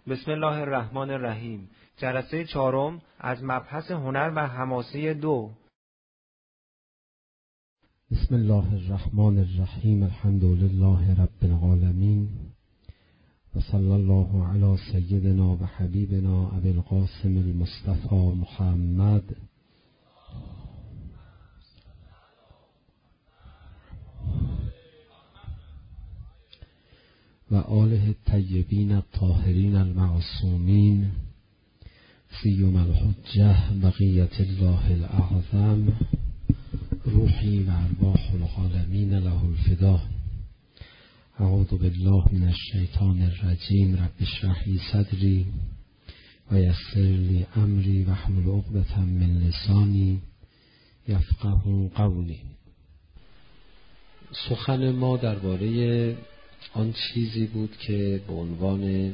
بسم الله الرحمن الرحیم. جلسه 4 از مبحث هنر و حماسه 2. بسم الله الرحمن الرحیم. الحمد لله رب العالمین و صلی الله علی سیدنا و حبیبنا ابی القاسم المصطفى محمد و آله الطیبین الطاهرین المعصومین سیما الحجة بقیة الله الاعظم روحی و ارواح العالمین له الفدا. اعوذ بالله من الشیطان الرجیم. رب اشرح لی صدری و یسر لی امری واحلل عقدة من لسانی یفقهوا قولی. سخن ما درباره آن چیزی بود که به عنوان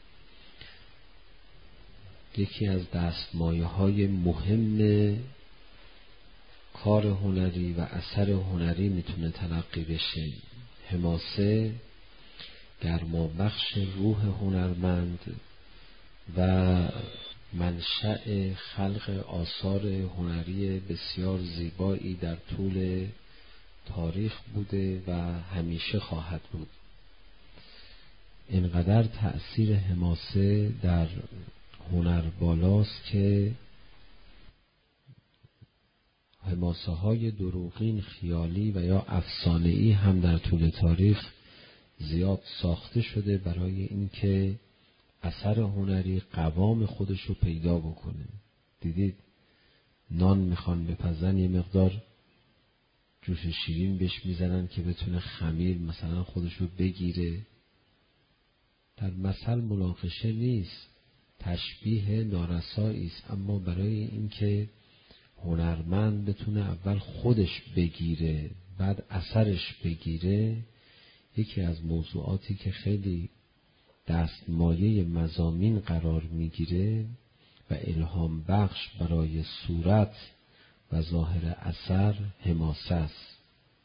یکی از دستمایه‌های مهم کار هنری و اثر هنری میتونه تلقی بشه. حماسه گرمابخش روح هنرمند و منشأ خلق آثار هنری بسیار زیبایی در طول تاریخ بوده و همیشه خواهد بود. اینقدر تأثیر حماسه در هنر بالاست که حماسه های دروغین، خیالی و یا افسانه‌ای هم در طول تاریخ زیاد ساخته شده برای اینکه اثر هنری قوام خودش رو پیدا بکنه. دیدید نان میخوان بپزن یه مقدار جوش شیرین بهش میزنن که بتونه خمیر مثلا خودش رو بگیره. در مثل مناقشه نیست، تشبیه نارسایی است، اما برای اینکه هنرمند بتونه اول خودش بگیره بعد اثرش بگیره، یکی از موضوعاتی که خیلی دستمایه مضامین قرار میگیره و الهام بخش برای صورت و ظاهر اثر حماسه است.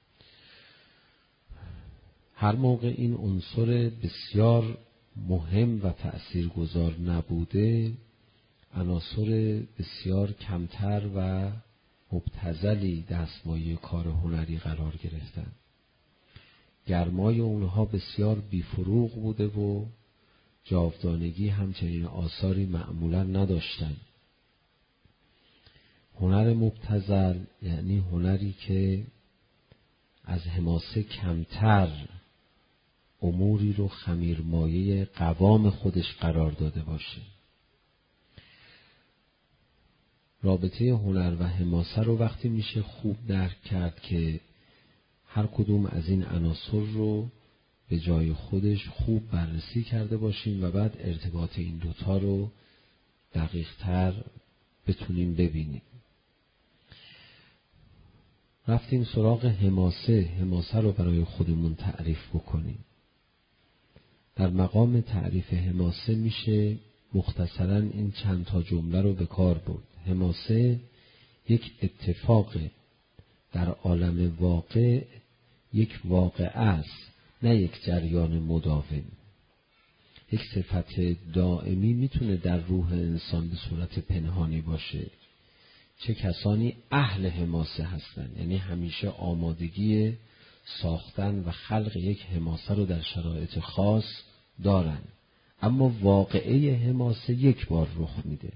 هر موقع این عنصر بسیار مهم و تأثیرگذار نبوده، عناصر بسیار کمتر و مبتذلی دستمایه کار هنری قرار گرفتن. گرمای اونها بسیار بیفروغ بوده و جاودانگی همچنین آثاری معمولا نداشتن. هنر مبتذل یعنی هنری که از حماسه کمتر اموری رو خمیرمایه قوام خودش قرار داده باشه. رابطه هنر و حماسه رو وقتی میشه خوب درک کرد که هر کدوم از این عناصر رو به جای خودش خوب بررسی کرده باشیم و بعد ارتباط این دوتا رو دقیق تر بتونیم ببینیم. رفتیم سراغ حماسه رو برای خودمون تعریف بکنیم. در مقام تعریف حماسه میشه مختصراً این چند تا جمله رو به کار برد. حماسه یک اتفاق در عالم واقع، یک واقعه است، نه یک جریان مداوم. یک صفت دائمی میتونه در روح انسان به صورت پنهانی باشه. چه کسانی اهل حماسه هستن، یعنی همیشه آمادگی ساختن و خلق یک حماسه رو در شرایط خاص دارن، اما واقعه حماسه یک بار رخ میده.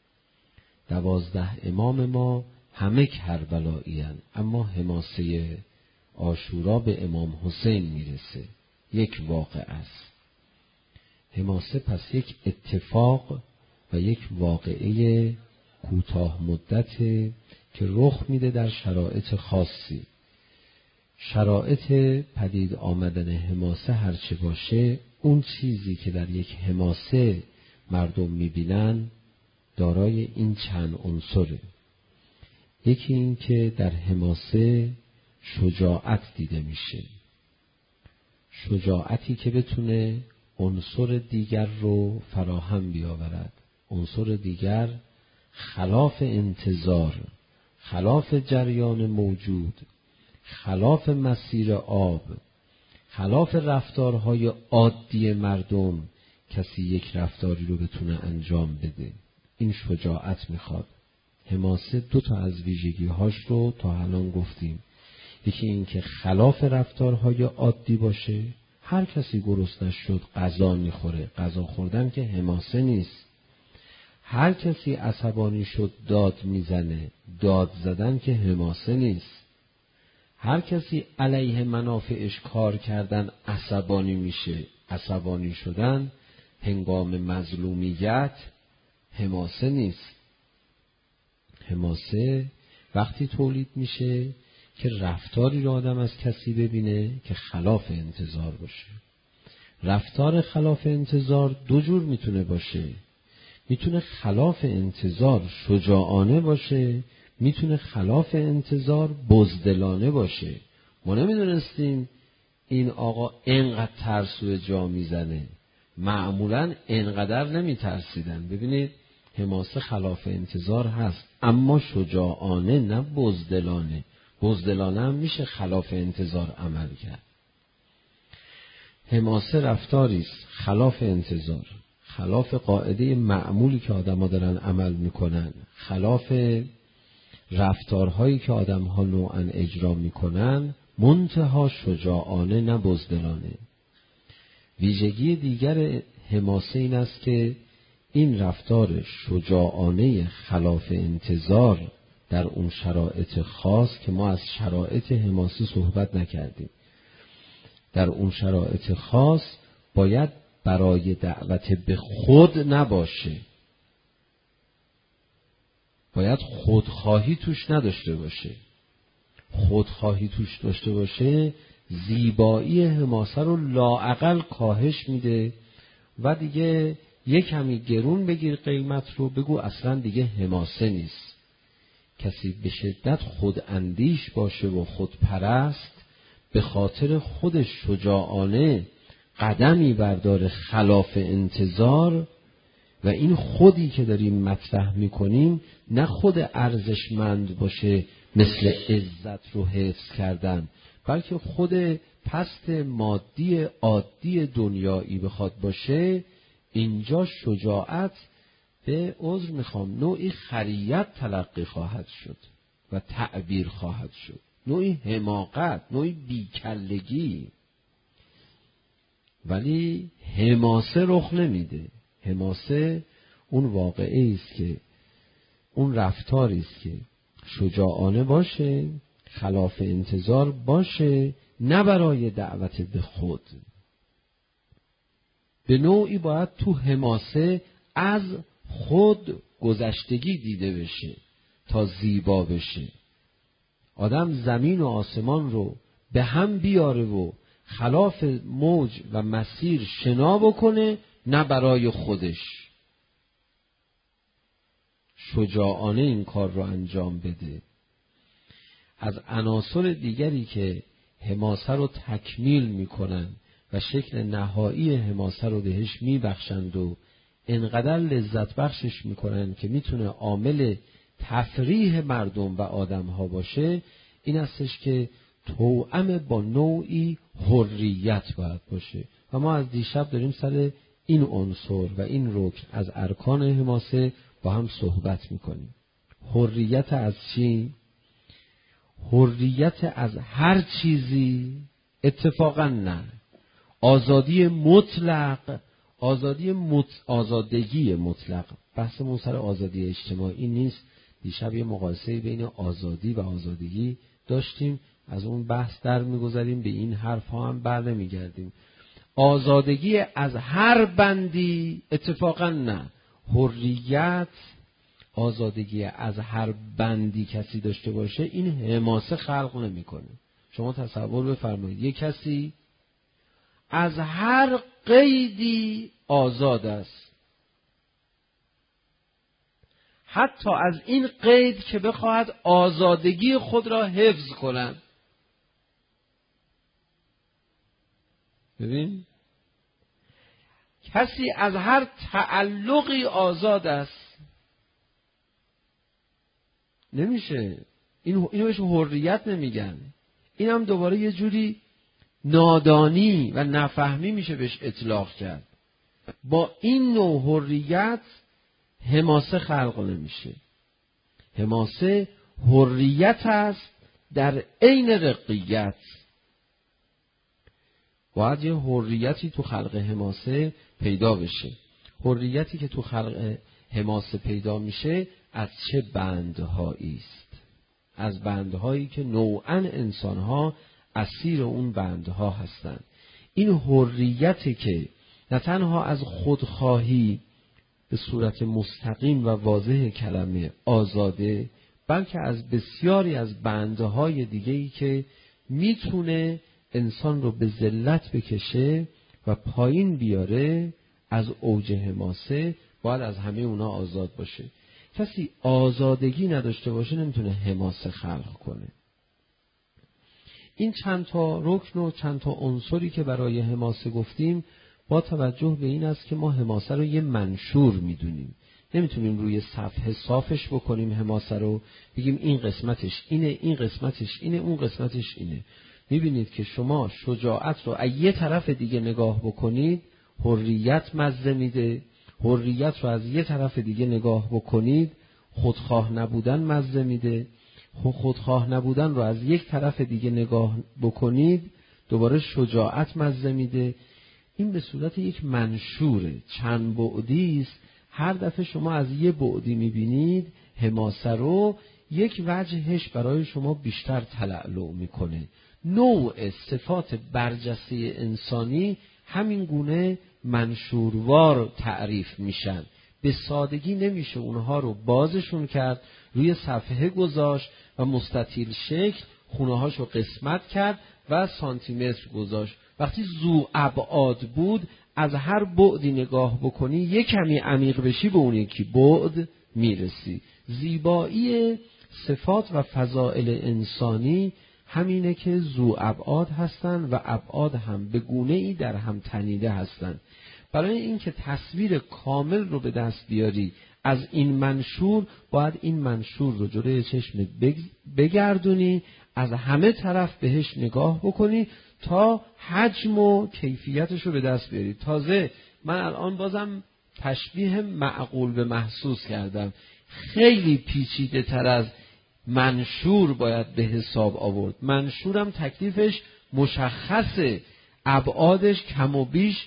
12 امام ما همه کربلایی هستند، اما حماسه عاشورا به امام حسین میرسه، یک واقعه است. حماسه پس یک اتفاق و یک واقعه کوتاه مدته که رخ میده در شرایط خاصی. شرایط پدید آمدن حماسه هرچه باشه، اون چیزی که در یک حماسه مردم میبینن دارای این چند عنصره. یکی این که در حماسه شجاعت دیده میشه، شجاعتی که بتونه عنصر دیگر رو فراهم بیاورد. عنصر دیگر خلاف انتظار، خلاف جریان موجود، خلاف مسیر آب، خلاف رفتارهای عادی مردم کسی یک رفتاری رو بتونه انجام بده. این شجاعت میخواد. حماسه 2 تا از ویژگی‌هاش رو تا الان گفتیم. یکی این که خلاف رفتارهای عادی باشه. هر کسی گرسنه شد غذا میخوره. غذا خوردن که حماسه نیست. هر کسی عصبانی شد داد میزنه. داد زدن که حماسه نیست. هر کسی علیه منافعش کار کردن عصبانی میشه. عصبانی شدن هنگام مظلومیت حماسه نیست. حماسه وقتی تولید میشه که رفتاری رو آدم از کسی ببینه که خلاف انتظار باشه. رفتار خلاف انتظار 2 جور میتونه باشه. میتونه خلاف انتظار شجاعانه باشه، میتونه خلاف انتظار بزدلانه باشه. ما نمیدونستیم این آقا اینقدر ترسوی جا میزنه. معمولاً اینقدر نمیترسیدن. ببینید حماسه خلاف انتظار هست، اما شجاعانه نه بزدلانه. بزدلانه هم میشه خلاف انتظار عمل کرد. حماسه رفتاری است خلاف انتظار، خلاف قاعده معمولی که آدم‌ها دارن عمل میکنن، خلاف رفتارهایی که آدم‌ها نوعاً اجرا میکنن، منتها شجاعانه نه بزدلانه. ویژگی دیگر حماسه این است که این رفتار شجاعانه خلاف انتظار در اون شرایط خاص که ما از شرایط حماسه صحبت نکردیم، در اون شرایط خاص باید برای دعوت به خود نباشه. باید خودخواهی توش نداشته باشه. خودخواهی توش داشته باشه زیبایی حماسه رو لااقل کاهش میده و دیگه یک کمی گرون بگیر قیمت رو، بگو اصلا دیگه حماسه نیست. کسی به شدت خوداندیش باشه و خودپرست، به خاطر خودش شجاعانه قدمی برداره خلاف انتظار، و این خودی که داریم مطرح میکنیم نه خود ارزشمند باشه مثل عزت رو حفظ کردن، بلکه خود پست مادی عادی دنیایی بخواد باشه، اینجا شجاعت به عذر میخوام نوعی خریت تلقی خواهد شد و تعبیر خواهد شد، نوعی حماقت، نوعی بیکلگی. ولی حماسه رخ نمیده. حماسه اون واقعی است که اون رفتاری است که شجاعانه باشه، خلاف انتظار باشه، نه برای دعوت به خود. به نوعی باید تو حماسه از خود گذشتگی دیده بشه تا زیبا بشه. آدم زمین و آسمان رو به هم بیاره و خلاف موج و مسیر شنا بکنه، نه برای خودش. شجاعانه این کار رو انجام بده. از عناصر دیگری که حماسه رو تکمیل میکنن و شکل نهایی حماسه رو بهش میبخشند و انقدر لذت بخشش میکنن که میتونه عامل تفریح مردم و آدم ها باشه، این استش که توأم با نوعی حریت باید باشه. و ما از دیشب داریم سر این عنصر و این رکن از ارکان حماسه با هم صحبت میکنیم. حریت از چی؟ حریت از هر چیزی؟ اتفاقا نه. آزادی مطلق، آزادگی مطلق. بحثمون سر آزادی اجتماعی نیست. دیشب یه مقایسه بین آزادی و آزادگی داشتیم، از اون بحث در میگذاریم، به این حرف ها هم بر نمیگردیم. آزادگی از هر بندی؟ اتفاقا نه. حریت، آزادگی از هر بندی کسی داشته باشه، این حماسه خلق نمیکنه. شما تصور بفرمایید یک کسی از هر قیدی آزاد است، حتی از این قید که بخواهد آزادگی خود را حفظ کند. ببین، کسی از هر تعلقی آزاد است. نمیشه. اینو بهش حریت نمیگن. این هم دوباره یه جوری نادانی و نفهمی میشه بهش اطلاق کرد. با این نوع حریت حماسه خلق نمیشه. حماسه حریت است در عین رقیت. باید یه حریتی تو خلق حماسه پیدا بشه. حریتی که تو خلق حماسه پیدا میشه از چه بندهایی است؟ از بندهایی که نوعاً انسانها اسیر اون بندها هستند. این حریتی که نه تنها از خودخواهی به صورت مستقیم و واضح کلمه آزاده، بلکه از بسیاری از بندهای دیگه‌ای که میتونه انسان رو به ذلت بکشه و پایین بیاره، از اوج حماسه باید از همه اونا آزاد باشه. کسی آزادگی نداشته باشه نمیتونه حماسه خلق کنه. این چند تا رکن و چند تا عنصری که برای حماسه گفتیم با توجه به این است که ما حماسه رو یه منشور میدونیم. نمیتونیم روی صفحه صافش بکنیم حماسه رو، بگیم این قسمتش اینه، این قسمتش اینه، اون قسمتش اینه. میبینید که شما شجاعت رو از یه طرف دیگه نگاه بکنید، حریت مزه میده. حریت رو از یه طرف دیگه نگاه بکنید، خودخواه نبودن مزه میده. خودخواه نبودن رو از یک طرف دیگه نگاه بکنید، دوباره شجاعت مزه میده. این به صورت یک منشوره، چند بعدی است. هر دفعه شما از یه بعدی میبینید حماسه رو، یک وجهش برای شما بیشتر تلألؤ میکنه. نوع صفات برجسته انسانی همین گونه منشوروار تعریف میشن. به سادگی نمیشه اونها رو بازشون کرد، روی صفحه گذاشت و مستطیل شکل خونه‌هاش رو قسمت کرد و سانتی متر گذاشت. وقتی ذو ابعاد بود، از هر بعدی نگاه بکنی یک کمی عمیق بشی به اون یکی بعد میرسی. زیبایی صفات و فضائل انسانی همینه که ذو ابعاد هستن و ابعاد هم به گونه‌ای در هم تنیده هستن. برای اینکه تصویر کامل رو به دست بیاری از این منشور، باید این منشور رو جلوی چشمت بگردونی، از همه طرف بهش نگاه بکنی تا حجم و کیفیتش رو به دست بیاری. تازه من الان بازم تشبیه معقول به محسوس کردم. خیلی پیچیده تر از منشور باید به حساب آورد. منشورم تکلیفش مشخصه، ابعادش کم و بیش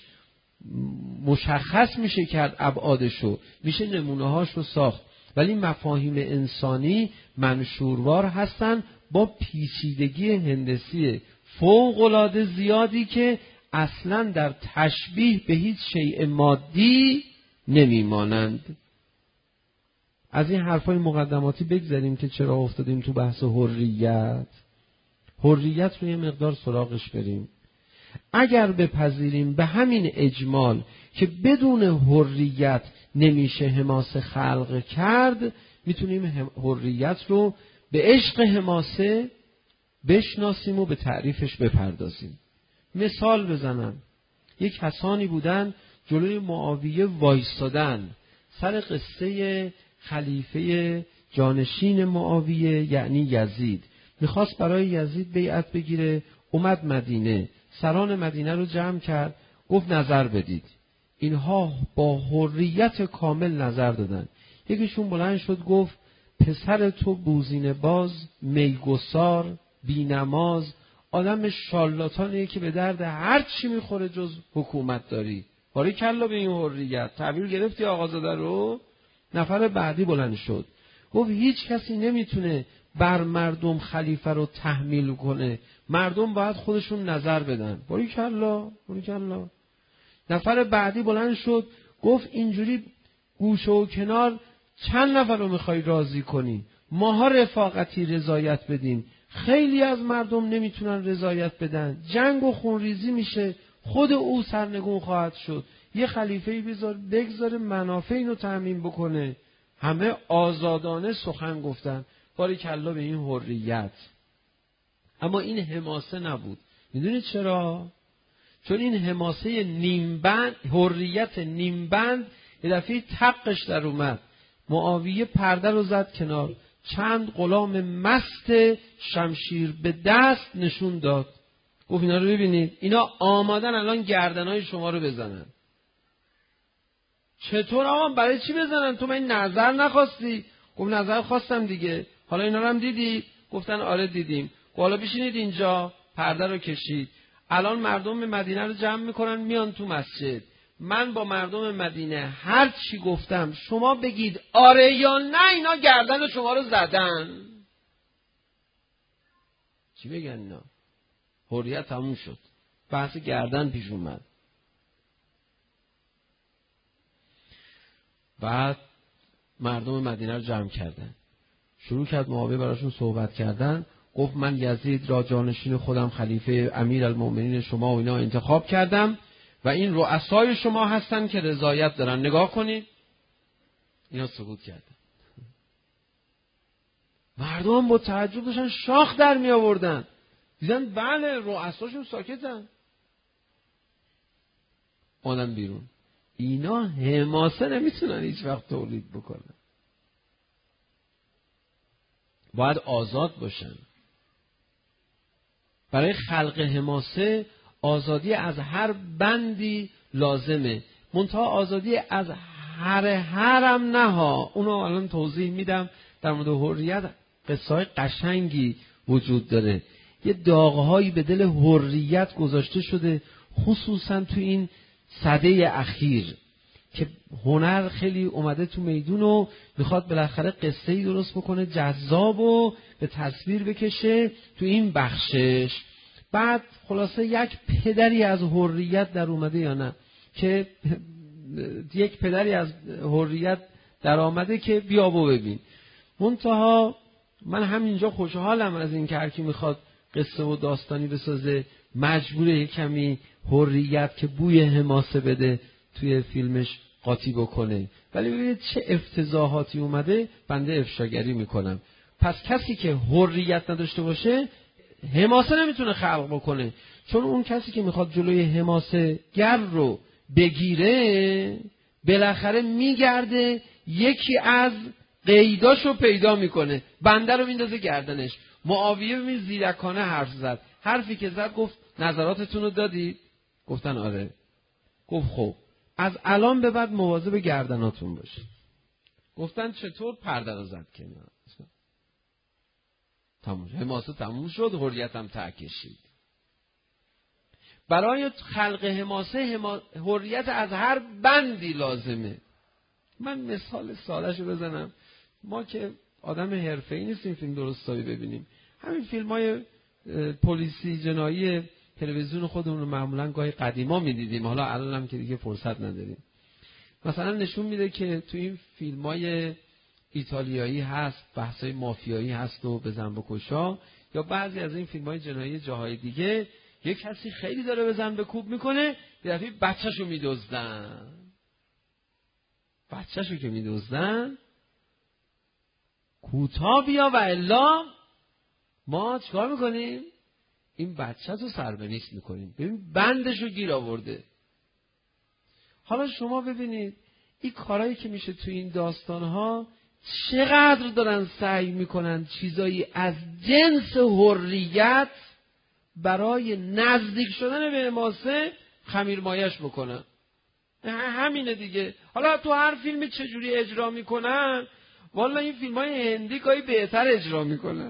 مشخص میشه کرد، ابعادشو میشه نمونه‌هاشو ساخت. ولی مفاهیم انسانی منشوروار هستن با پیچیدگی هندسی فوق‌العاده زیادی که اصلاً در تشبیه به هیچ شیء مادی نمیمانند. از این حرفای مقدماتی بگذاریم که چرا افتادیم تو بحث حریت. حریت رو یه مقدار سراغش بریم. اگر بپذیریم به همین اجمال که بدون حریت نمیشه حماسه خلق کرد، میتونیم حریت رو به عشق حماسه بشناسیم و به تعریفش بپردازیم. مثال بزنم. یک کسانی بودن جلوی معاویه وایستادن سر قصه خلیفه جانشین معاویه یعنی یزید. میخواست برای یزید بیعت بگیره، اومد مدینه، سران مدینه رو جمع کرد، گفت نظر بدید. اینها با حریت کامل نظر دادن. یکیشون بلند شد گفت پسر تو بوزینه باز، میگسار، بینماز، آدم شالاتانیه که به درد هر چی میخوره جز حکومت داری. باری کلا به این حریت. تعبیر گرفتی آقازاده رو؟ نفر بعدی بلند شد گفت هیچ کسی نمیتونه بر مردم خلیفه رو تحمیل کنه، مردم باید خودشون نظر بدن. باری کلا. نفر بعدی بلند شد گفت اینجوری گوشه و کنار چند نفر رو میخوای راضی کنی؟ ماها رفاقتی رضایت بدیم، خیلی از مردم نمیتونن رضایت بدن، جنگ و خونریزی میشه، خود او سرنگون خواهد شد. یه خلیفه‌ای بگذاره منافع اینو تامین بکنه. همه آزادانه سخن گفتن. باریکلا به این حریت. اما این حماسه نبود. میدونید چرا؟ چون این حماسه نیمبند، حریت نیمبند، یه دفعه تقش در اومد. معاویه پرده رو زد کنار، چند غلام مست شمشیر به دست نشون داد. گفت اینا رو ببینید، اینا آمادن الان گردنهای شما رو بزنن. چطور آقا برای چی بزنن؟ تو من نظر نخواستی؟ گفت نظر خواستم دیگه. حالا اینا رو هم دیدی؟ گفتن آره دیدیم. حالا بشینید اینجا. پرده رو کشید. الان مردم مدینه رو جمع میکنن میان تو مسجد. من با مردم مدینه هر چی گفتم شما بگید آره یا نه، اینا گردن شما رو زدن. چی بگن اینا؟ حریت تموم شد. بحث گردن پیش اومد. بعد مردم مدینه رو جمع کردن. شروع کرد معاویه براشون صحبت کردن. گفت من یزید را جانشین خودم، خلیفه امیرالمومنین شما و اینا انتخاب کردم و این رؤسای شما هستن که رضایت دارن. نگاه کنید. اینا سکوت کردن. مردم با تعجب داشتن شاخ در می آوردن. دیدن بله رؤساشون ساکتن. اومدن بیرون. اینا حماسه نمیتونن هیچ وقت تولید بکنن. باید آزاد باشن. برای خلق حماسه آزادی از هر بندی لازمه. منتها آزادی از هر نه ها. اونو الان توضیح میدم. در مورد حریت قصه‌های قشنگی وجود داره. یه داغ‌هایی به دل حریت گذاشته شده، خصوصا تو این سده اخیر که هنر خیلی اومده تو میدون و میخواد بالاخره قصه‌ای درست بکنه جذاب و به تصویر بکشه تو این بخشش. بعد خلاصه یک پدری از حریت در اومده یا نه، که یک پدری از حریت در آمده که بیا و ببین. منتها من همینجا خوشحالم از این که هر کی میخواد قصه و داستانی بسازه مجبوره یک کمی حریت که بوی حماسه بده توی فیلمش قاطی بکنه. ولی ببینید چه افتضاحاتی اومده. بنده افشاگری میکنم. پس کسی که حریت نداشته باشه حماسه نمیتونه خلق بکنه، چون اون کسی که میخواد جلوی حماسه گر رو بگیره بالاخره میگرده یکی از قیداشو پیدا میکنه، بنده رو میندازه گردنش. معاویه ببین زیرکانه حرف زد. حرفی که زد گفت نظراتتون رو دادید؟ گفتن آره. گفت خب از الان به بعد مواظب گردناتون باشید. گفتن چطور؟ پرده رو زد کنار. تموم. حماسه تموم شد. حریت هم ته کشید. برای خلق حماسه حریت از هر بندی لازمه. من مثال ساده‌شو بزنم. ما که آدم حرفه‌ای نیستیم فیلم درستایی ببینیم. همین فیلم‌های پلیسی جنایی تلویزیون خودمون رو معمولاً گاهی قدیما می‌دیدیم. حالا الان هم که دیگه فرصت نداریم. مثلا نشون میده که تو این فیلم‌های ایتالیایی هست بحث‌های مافیایی هست و بزن بکشا، یا بعضی از این فیلم‌های جنایی جاهای دیگه یک کسی خیلی داره بزن بکوب میکنه، یه دفعه بچه‌شو میدزدن. بچه‌شو که میدزدن کوتاه بیا و الا ما چیکار میکنیم؟ این بچه رو سربنیست میکنیم. ببین بندشو گیر آورده. حالا شما ببینید این کارهایی که میشه تو این داستانها چقدر دارن سعی میکنن چیزایی از جنس حریت برای نزدیک شدن به حماسه خمیرمایش بکنن. همینه دیگه. حالا تو هر فیلمی چجوری اجرا میکنن، والا این فیلم‌های هندی گاهی بهتر اجرا میکنن.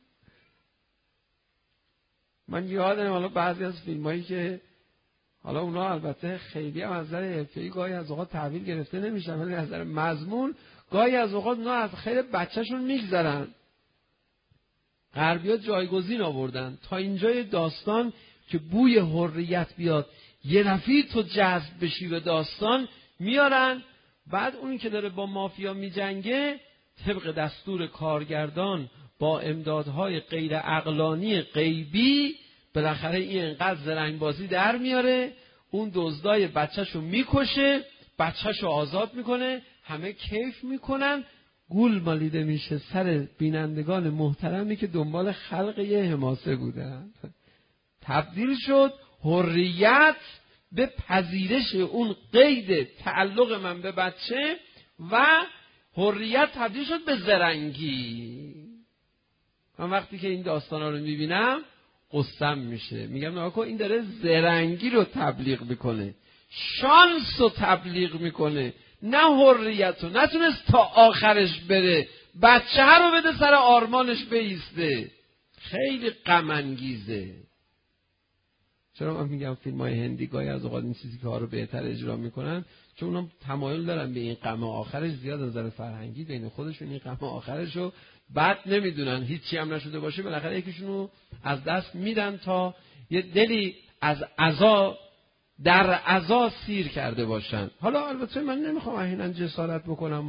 من یادم حالا بعضی از فیلمایی که حالا اونا البته خیلی هم از نظر حرفه‌ای گاهی از اوقات تحویل گرفته نمیشن، ولی از نظر مضمون گاهی از اوقات اونا از خیر بچه‌شون میگذرن. غربی‌ها جایگزین آوردن تا اینجای داستان که بوی حریت بیاد، یه دفعه تو جذب بشی به داستان میارن. بعد اونی که داره با مافیا میجنگه طبق دستور کارگردان با امدادهای غیر عقلانی غیبی بالاخره این انقدر زرنگبازی در میاره، اون دزدای بچه‌شو میکشه، بچه‌شو آزاد میکنه، همه کیف میکنن، گول مالیده میشه سر بینندگان محترمی که دنبال خلق یه حماسه بودن. تبدیل شد حریت به پذیرش اون قید تعلق من به بچه و حریت تبدیل شد به زرنگی. من وقتی که این داستانا رو میبینم قصم میشه. میگم ناکو این داره زرنگی رو تبلیغ میکنه، شانس رو تبلیغ میکنه، نه حریتو، نتونست تا آخرش بره، بچه رو بده سر آرمانش بیسته. خیلی غم انگیزه. چرا من میگم فیلم های هندی گاهی از اوقات این چیزی که ها رو بهتر اجرا میکنن، چون اونا تمایل دارن به این غم آخرش زیاد از نظر فرهنگی بین خودشون این غم آخرش رو بد نمیدونن، هیچی هم نشده باشه بالاخره یکیشونو از دست میدن تا یه دلی از عزا در عزا سیر کرده باشن. حالا البته من نمیخوام احیانا جسارت بکنم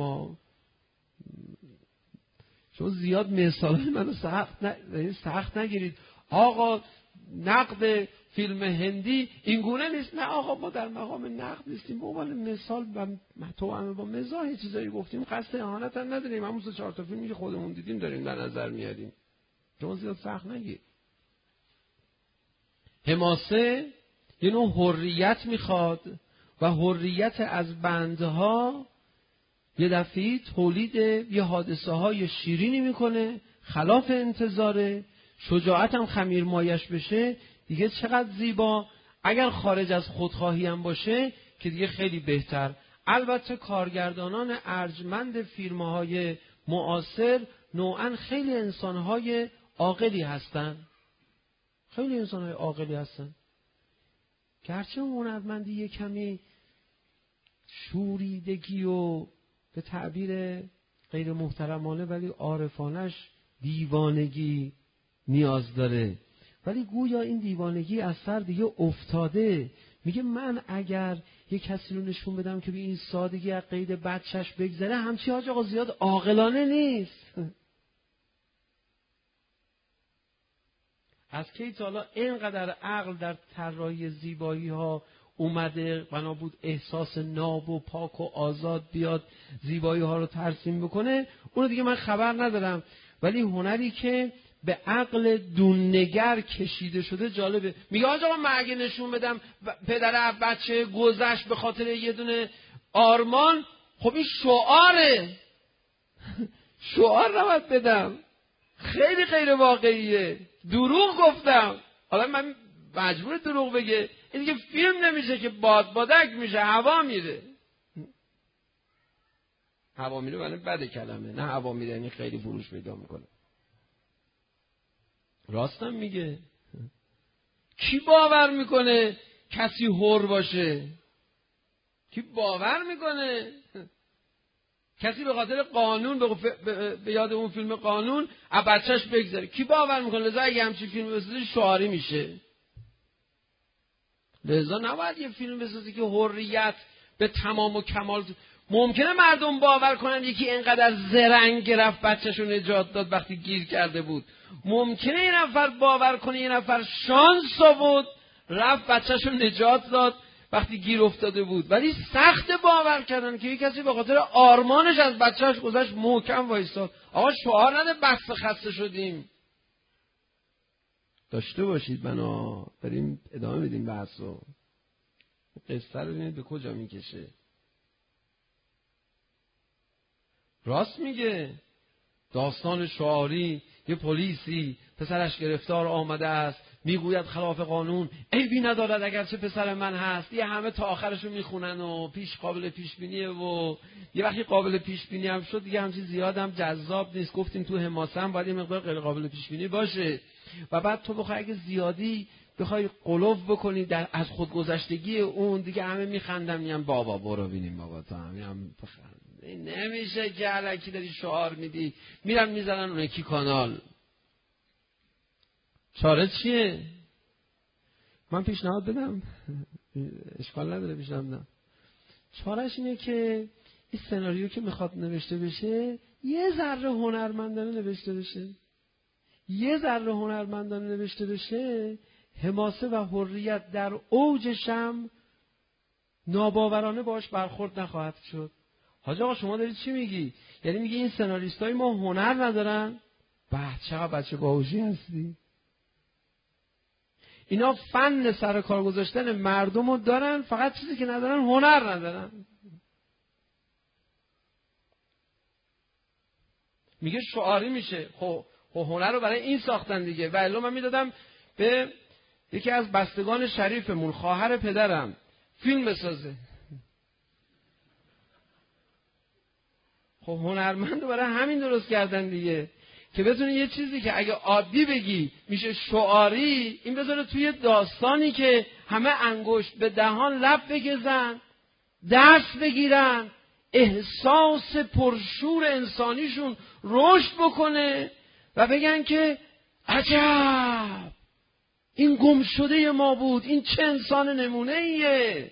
چون زیاد مثالای منو سخت نگیرید. آقا نقد فیلم هندی اینگونه نیست. نه آقا، ما در مقام نقد نیستیم، به عنوان مثال و توأم با مزاح چیزایی گفتیم، قصد اهانت هم نداریم. همون 3-4 تا فیلمی که خودمون دیدیم داریم در نظر میاریم. شما زیاد سخت نگیر. حماسه یه نوع حریت میخواد و حریت از بندها یه دفعی تولید یه حادثه های شیرینی میکنه، خلاف انتظاره. شجاعت هم خمیر مایش بشه دیگه چقدر زیبا. اگر خارج از خودخواهی هم باشه که دیگه خیلی بهتر. البته کارگردانان ارجمند فیلم‌های معاصر نوعاً خیلی انسان‌های عاقلی هستن. خیلی انسان‌های عاقلی هستن. گرچه هنرمندی یه کمی شوریدگی و به تعبیر غیر محترمانه ولی عارفانش دیوانگی نیاز داره، ولی گویا این دیوانگی از سر دیگه افتاده. میگه من اگر یه کسی رو نشون بدم که به این سادگی از قید بچهش بگذره، همچی حاج آقا زیاد عاقلانه نیست. از کی تا حالا اینقدر عقل در طراحی زیبایی ها اومده بنا بود احساس ناب و پاک و آزاد بیاد زیبایی ها رو ترسیم بکنه، اونو دیگه من خبر ندارم. ولی هنری که به عقل دوننگر کشیده شده جالبه. میگه آقا من اگه نشون بدم پدر بچه گذشت به خاطر یه دونه آرمان، خب این شعاره. شعار نباید بدم، خیلی غیر واقعیه. دروغ گفتم، حالا من مجبور دروغ بگه. این دیگه فیلم نمیشه که بادک میشه، هوا میره. هوا میره ولی بده کلمه، نه هوا میره یعنی خیلی فروش پیدا میکنه. راستم میگه. کی باور میکنه کسی حر باشه؟ کی باور میکنه کسی به خاطر قانون به یاد اون فیلم قانون از بچهش بگذاره؟ کی باور میکنه؟ لذا اگه همچین فیلم بسازی شعاری میشه. لذا نباید یه فیلم بسازی که حریت به تمام و کمال. ممکنه مردم باور کنن یکی اینقدر زرنگ گرفت بچه‌شو نجات داد وقتی گیر کرده بود. ممکنه یه نفر باور کنه یه نفر شانس آورد رفت بچه‌شو نجات داد وقتی گیر افتاده بود. ولی سخت باور کردن که یه کسی به خاطر آرمانش از بچه‌ش گذشت محکم وایساد. آقا شعار نده بس خسته شدیم. داشته باشید بنا بریم ادامه بدیم بحثو. قصه رو ببینید به کجا میکشه. راست میگه. داستان شعاری یه پلیسی پسرش گرفتار آمده است، میگوید خلاف قانون، عیبی ندارد اگرچه پسر من هست. یه همه تا آخرشو میخونن و قابل پیش بینیه و یه وقتی قابل پیش بینی هم شد دیگه همچین زیاد هم جذاب نیست. گفتیم تو حماسه هم باید یه مقدار غیر قابل پیش بینی باشه و بعد تو بخوای اگه زیادی بخوای قلوف بکنی در از خودگذشتگی اون، دیگه همه میخندن میگن بابا برو ببینیم بابا تو هم بخند. نمیشه که الکی داری شعار میدی، میرن میزنن اون یکی کانال. چاره چیه؟ من پیشنهاد بدم، اشکال نداره پیشنهاد بدم. چارهش اینه که این سناریو که میخواد نوشته بشه یه ذره هنرمندانه نوشته بشه. یه ذره هنرمندانه نوشته بشه، حماسه و حریت در اوجش هم ناباورانه باش برخورد نخواهد شد. حاج آقا شما دارید چی میگی؟ یعنی میگی این سناریستای ما هنر ندارن؟ چقدر بچه باهوشی هستی. اینا فن سر کار گذاشتن مردم رو دارن، فقط چیزی که ندارن هنر ندارن. میگه شعاری میشه. خب هنر رو برای این ساختن دیگه. و الا من میدادم به یکی از بستگان شریفمون، خواهر پدرم، فیلم بسازه. خب هنرمند رو برای همین درست کردن دیگه، که بتونه یه چیزی که اگه عادی بگی میشه شعاری، این بذاره توی داستانی که همه انگشت به دهان لب بگزن، دست بگیرن، احساس پرشور انسانیشون رشد بکنه و بگن که عجب این گم شده ما بود، این چه انسان نمونه ایه.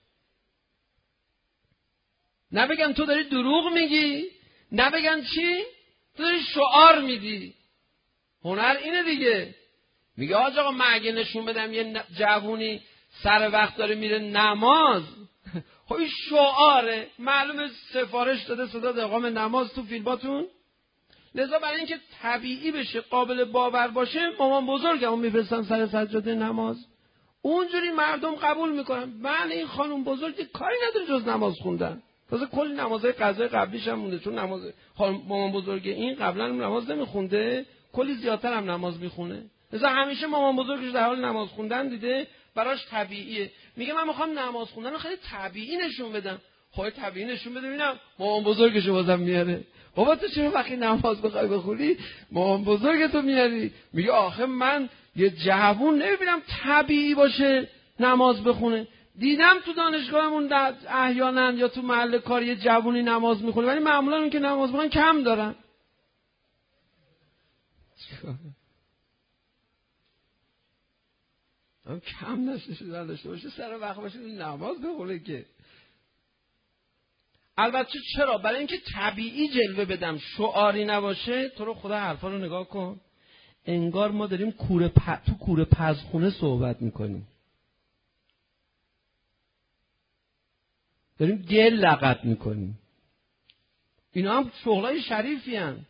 نه بگن تو داری دروغ میگی، نه بگن چی؟ تو داری شعار میدی. هنر اینه دیگه. میگه آقا من اگه نشون بدم یه جوونی سر وقت داره میره نماز، خب این شعاره، معلومه سفارش داده صدا اقامت نماز تو فیلماتون. لذا برای اینکه طبیعی بشه، قابل باور باشه، مامان بزرگمون میفرستن سر سجاده نماز، اونجوری مردم قبول میکنن. من این خانم بزرگ کاری نداره جز نماز خوندن، تازه کلی نمازهای قضای قبلیش هم مونده، چون نماز مامان بزرگ این قبلا نماز نمیخونده، کلی زیادتر هم نماز میخونه. لذا همیشه مامان بزرگش در حال نماز خوندن دیده، براش طبیعیه. میگه من میخوام نماز خوندن رو خیلی طبیعی نشون بدم. خب طبیعی نشون بده ببینم مامان بزرگشو بازم میاره. بابا تو چرا وقتی نماز بخوای بخونی مامان بزرگتو میاری؟ میگه آخه من یه جوون نمیبینم طبیعی باشه نماز بخونه. دیدم تو دانشگاهمون احیانا یا تو محل کار یه جوونی نماز میخونه، ولی معمولا اون که نماز میخونن کم دارن. هم کم نداشته باشه، سر وقت باشه نماز بخونه که. البته چرا؟ برای اینکه طبیعی جلوه بدم، شعاری نباشه. تو رو خدا حرفا رو نگاه کن، انگار ما داریم تو کوره پزخونه صحبت میکنیم، داریم گل لغت میکنیم. اینا هم شغلای شریفی هن.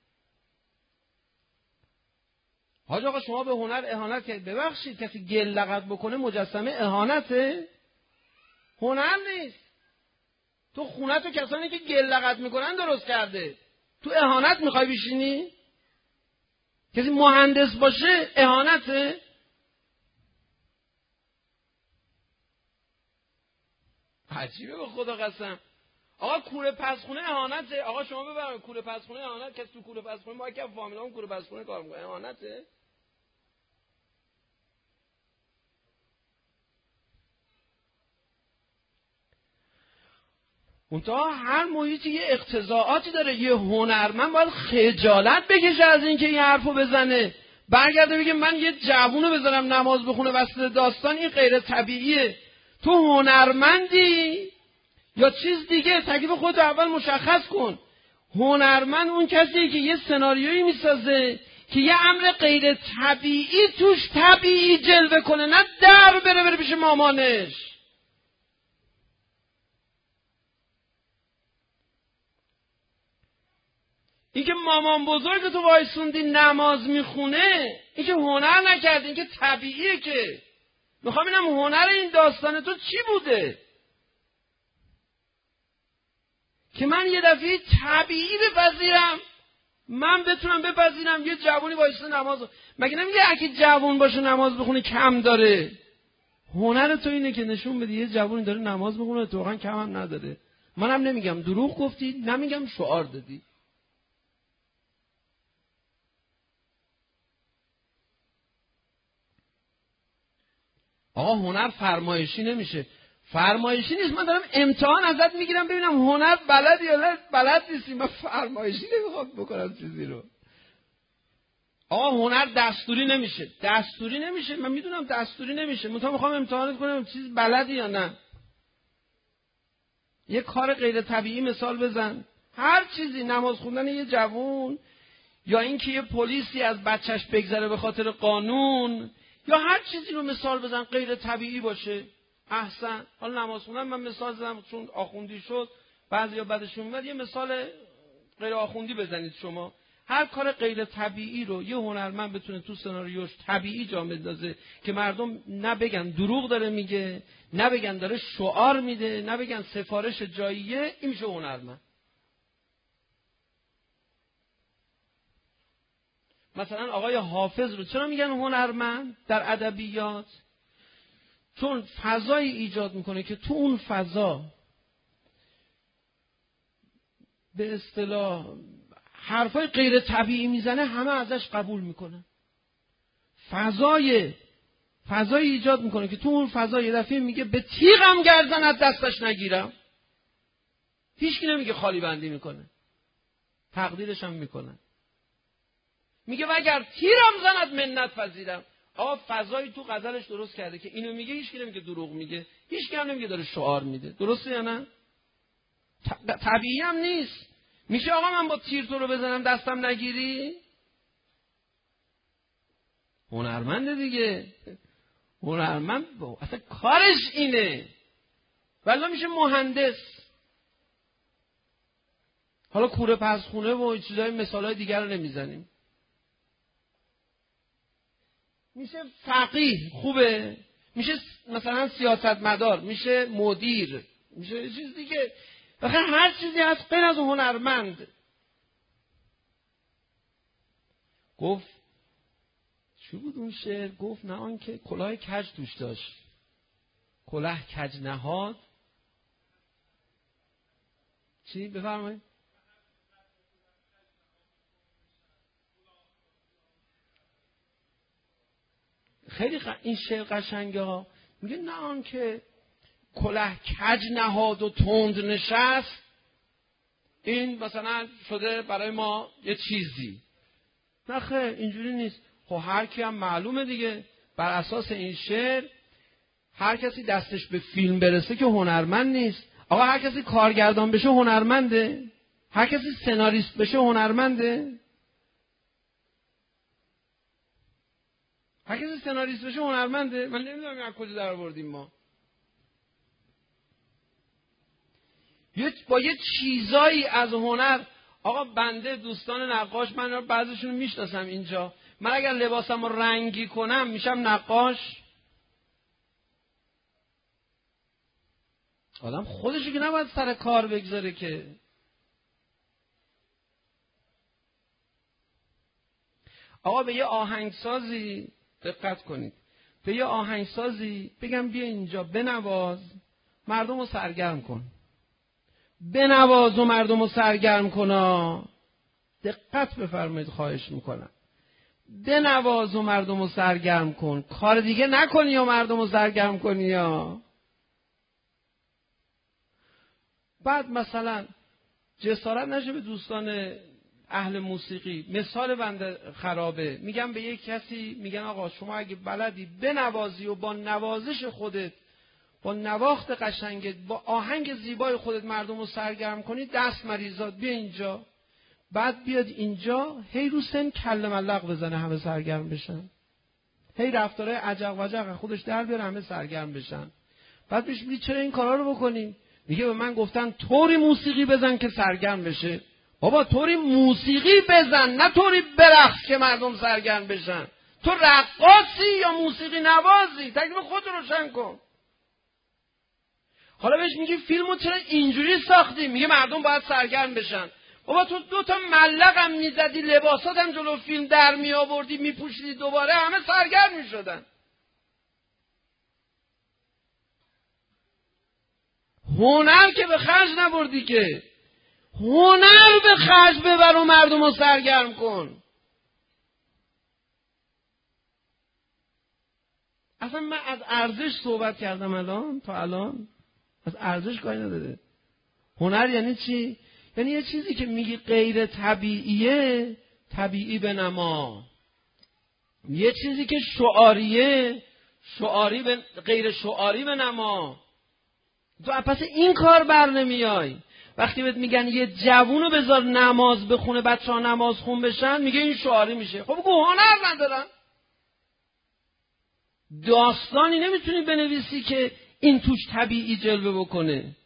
حاج آقا شما به هنر اهانت کردید، ببخشید کسی گل لغت بکنه مجسمه اهانته؟ هنر نیست. تو خونه تو کسانی که گل لغت میکنن درست کرده، تو اهانت میخوای بشینی؟ کسی مهندس باشه اهانته؟ عجیبه به خدا قسم. آقا کوره پزخونه اهانته؟ آقا شما ببرید کوره پزخونه اهانت، کسی تو کوره پزخونه ما که فامیلام کوره پزخونه کار میکنه اهانته؟ منتها هر محیطی یه اقتضاعاتی داره. یه هنرمند باید خجالت بکشه از اینکه این حرفو بزنه، برگرده بگه من یه جوونو بذارم نماز بخونه وسط داستان، این غیر طبیعیه. تو هنرمندی یا چیز دیگه؟ تکلیف خودت اول مشخص کن. هنرمند اون کسیه که یه سناریویی میسازه که یه امر غیر طبیعی توش طبیعی جلوه کنه، نه در بره پیش مامانش. این که مامان بزرگ تو وایسوندی نماز میخونه، این که هنر نکردی، این که طبیعیه. که میخوام ببینم هنر این داستان تو چی بوده که من یه دفعه طبیعی بپذیرم، من بتونم بپذیرم یه جوونی وایسته نماز. مگه نمیگه اگه جوون باشه نماز بخونه کم داره؟ هنر تو اینه که نشون بدی یه جوونی داره نماز بخونه تو واقعا کم هم نداره. منم نمیگم دروغ گفتی، نمیگم شعار دادی. آقا هنر فرمایشی نمیشه. فرمایشی نیست. من دارم امتحان ازت میگیرم ببینم هنر بلدی یا نه. بلد نیستی. من فرمایشی نمیخوام بکنم چیزی رو. آقا هنر دستوری نمیشه. دستوری نمیشه. من میدونم دستوری نمیشه. من میخوام امتحانت کنم چیز بلدی یا نه. یه کار غیر طبیعی مثال بزن. هر چیزی، نماز خوندن یه جوون، یا اینکه یه پلیسی از بچهش بگذره به خاطر قانون، یا هر چیزی رو مثال بزن غیر طبیعی باشه. احسن. حالا نماز خوندن من مثال زدم چون آخوندی شد، بعضیا بعدشون میاد یه مثال غیر آخوندی بزنید شما. هر کار غیر طبیعی رو یه هنرمند بتونه تو سناریوش طبیعی جا بندازه که مردم نه بگن دروغ داره میگه، نه بگن داره شعار میده، نه بگن سفارش جاییه، این میشه هنرمند. مثلا آقای حافظ رو چرا میگن هنرمند در ادبیات؟ چون فضایی ایجاد میکنه که تو اون فضا به اصطلاح حرفای غیر طبیعی میزنه همه ازش قبول میکنن. فضای ایجاد میکنه که تو اون فضا یه دفعه میگه به تیغم گردن از دستش نگیرم. هیچکی نمیگه خالی بندی میکنه، تقدیرش هم میکنن. میگه وگر تیرم زند منت پذیرم. آقا فضایی تو غزلش درست کرده که اینو میگه، هیچکی نمیگه دروغ میگه، هیچکی هم نمیگه داره شعار میده. درسته یا نه؟ طبیعی هم نیست. میشه آقا من با تیر تو رو بزنم دستم نگیری؟ هنرمنده دیگه. هنرمند اصلا کارش اینه. ولی میشه مهندس. حالا کوره پسخونه و چیزای مثالای دیگر رو نمیزنیم. میشه فقیه، خوبه. میشه مثلا سیاستمدار، میشه مدیر، میشه یه چیز دیگه. بخیر هر چیزی از غیر از هنرمند. گفت چی بود اون شعر؟ گفت نه آنکه کلاه کج توش داشت، کلاه کج نهاد. چی بفرمایید؟ خیلی این شعر قشنگه ها. میگه نه آنکه کلاه کج نهاد و تند نشست، این مثلا شده برای ما یه چیزی. نه خیر اینجوری نیست. خب هر کی هم معلومه دیگه، بر اساس این شعر هر کسی دستش به فیلم برسه که هنرمند نیست. آقا هر کسی کارگردان بشه هنرمنده؟ هر کسی سناریست بشه هنرمنده؟ هر کسی سناریست بشه هنرمنده؟ من نمیدونم از کجا در آوردیم ما. با یه چیزایی از هنر. آقا بنده دوستان نقاش، من بعضیشون رو میشناسم اینجا، من اگر لباسم رو رنگی کنم میشم نقاش؟ آدم خودشو که نباید سر کار بگذاره که. آقا به یه آهنگسازی دقت کنید، به یه آهنگسازی بگم بیا اینجا بنواز، مردم رو سرگرم کن. بنواز و مردم رو سرگرم کن. دقت بفرمایید خواهش میکنم. بنواز و مردم رو سرگرم کن، کار دیگه نکنی یا مردم رو سرگرم کنی. یا بعد مثلا جسارت نشه به دوستان اهل موسیقی، مثال بنده خرابه، میگم به یک کسی، میگن آقا شما اگه بلدی بنوازی و با نوازش خودت، با نواخت قشنگت، با آهنگ زیبای خودت مردم رو سرگرم کنی، دست مریضات بیا اینجا. بعد بیاد اینجا هی رو سن کله ملق بزنه همه سرگرم بشن، هی رفتارهای عجق وجق خودش در بیاره همه سرگرم بشن. بعد بهش میگی چرا این کارا رو بکنی؟ میگه به من گفتن طوری موسیقی بزن که سرگرم بشه. بابا طوری موسیقی بزن، نه طوری برقص که مردم سرگرم بشن. تو رقاصی یا موسیقی نوازی؟ تکلیف خودت روشن کن. حالا بهش میگی فیلمو چرا اینجوری ساختی؟ میگه مردم باید سرگرم بشن. بابا تو 2 تا ملقم میزدی، لباساتم جلو فیلم در می آوردی میپوشیدی، دوباره همه سرگرم میشدن. هنر که به خرج نبردی که. هنر به خرج ببر و مردم رو سرگرم کن. اصلا من از ارزش صحبت کردم الان تا الان. از ارزش کاری نداره. هنر یعنی چی؟ یعنی یه چیزی که میگی غیر طبیعیه طبیعی بنما. یه چیزی که شعاریه شعاری غیر شعاری بنما. تو پس این کار بر نمیای. وقتی بهت میگن یه جوونو بذار نماز بخونه بچه‌ها نماز خون بشن، میگه این شعاری میشه. خب بگو هنر ندارن. داستانی نمیتونی بنویسی که این توش طبیعی جلوه بکنه.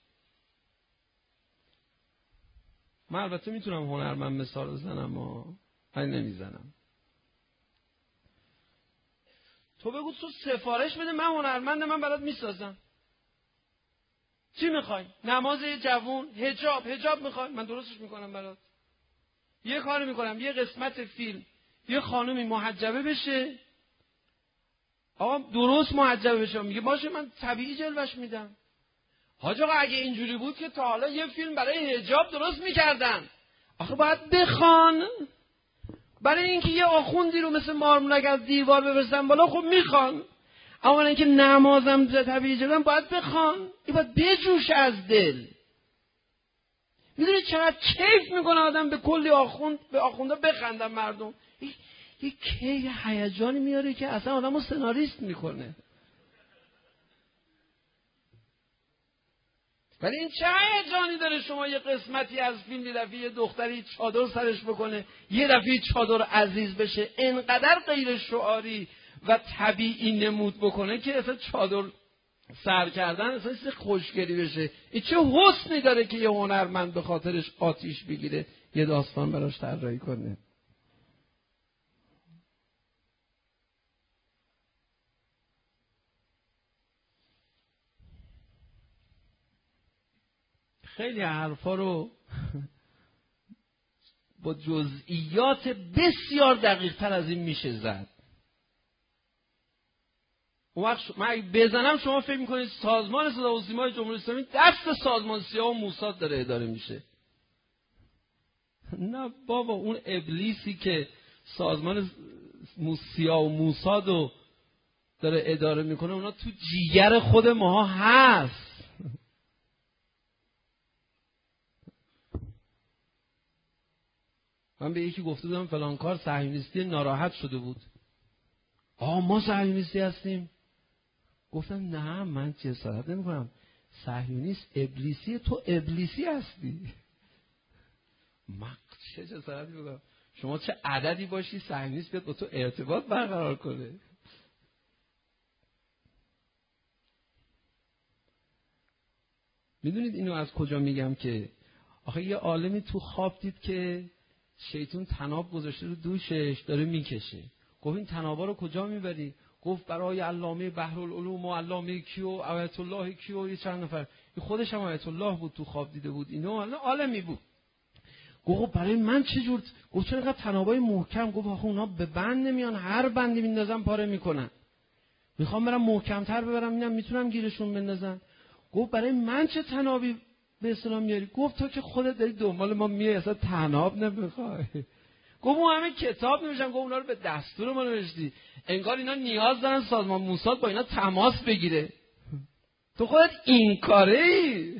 من البته میتونم هنرمند مثال بزنم ولی نمیزنم. تو بگو تو سفارش بده من هنرمندم، من برات میسازم. چی میخوای؟ نماز جوون، حجاب میخوای؟ من درستش میکنم برات. یه کاری میکنم یه قسمت فیلم یه خانومی محجبه بشه، آقا درست محجبه بشه، میگه باشه من طبیعی جلوش میدم. حاج آقا اگه اینجوری بود که تا حالا یه فیلم برای حجاب درست میکردن. آخه باید بخوان. برای اینکه یه آخوندی رو مثل مارمولک از دیوار ببرسن بالا، خب میخوان. اما اینکه نمازم طبیعی جدن باید بخوان. این باید بجوشه از دل. میدونی چقدر کیف میکنه آدم به کلی آخوند، به آخوندا بخندن مردم. یه کیف هیجانی میاره که اصلا آدمو سناریست میکنه. ولی این چه هیجانی داره شما یه قسمتی از فیلم یه دفعه یه دختری چادر سرش بکنه، یه دفعه چادر عزیز بشه، انقدر غیر شعاری و طبیعی نمود بکنه که اصلا چادر سر کردن اصلا چیز خوشگلی بشه. این چه حسنی داره که یه هنرمند به خاطرش آتیش بگیره، یه داستان براش طراحی کنه. خیلی حرفا رو با جزئیات بسیار دقیق تر از این میشه زد. اون وقت من اگه بزنم شما فکر میکنید سازمان صدا و سیمای جمهوری اسلامی دست سازمان سیا و موساد داره اداره میشه. نه بابا، اون ابلیسی که سازمان سیا و موساد رو داره اداره میکنه اونا تو جیگر خود ماها هست. من به یکی گفته بودم فلان کار صهیونیستی، ناراحت شده بود. ما صهیونیستی هستیم. گفتم نه، من جسارت نمی‌کنم. صهیونیست ابلیسی، تو ابلیسی هستی. من چه جسارتی بودم؟ شما چه عددی باشی صهیونیست بیاد با تو ارتباط برقرار کنه؟ میدونید اینو از کجا میگم؟ که آخه یه عالمی تو خواب دید که شیطون طناب گذاشته رو دوشش داره میکشه. گفت این طنابا رو کجا میبری؟ گفت برای علامه بحرالعلوم و علامه کیو، آیت الله کیو، یه چند نفر. این خودش هم آیت الله بود، تو خواب دیده بود اینو، عالمی بود. گفت برای من چه جور؟ گفت چرا اینقدر طنابای محکم؟ گفت آخه اونا به بند نمیان، هر بندی میندازن پاره میکنن. میخوام برم محکمتر ببرم اینم میتونم گیرشون بندازن. گفت برای من چه طنابی به اسلام میاری؟ گفت تو که خودت داری دنبال ما میای، اصلا طناب نمیخوای. گفت اون همه کتاب نمیشن. گفت اونا رو به دستور ما نوشتی، انگار اینا نیاز دارن سازمان موساد با اینا تماس بگیره. تو خودت این کاری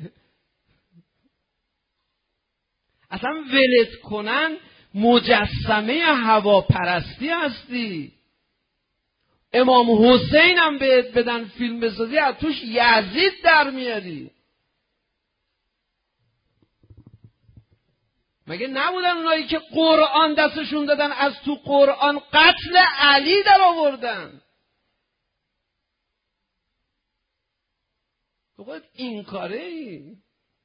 اصلا ولت کنن مجسمه هواپرستی هستی. امام حسین هم بهت بدن فیلم بسازی، از توش یزید در میاری. مگه نبودن اونایی که قرآن دستشون دادن از تو قرآن قتل علی در آوردن؟ تو خودت این کاره ای.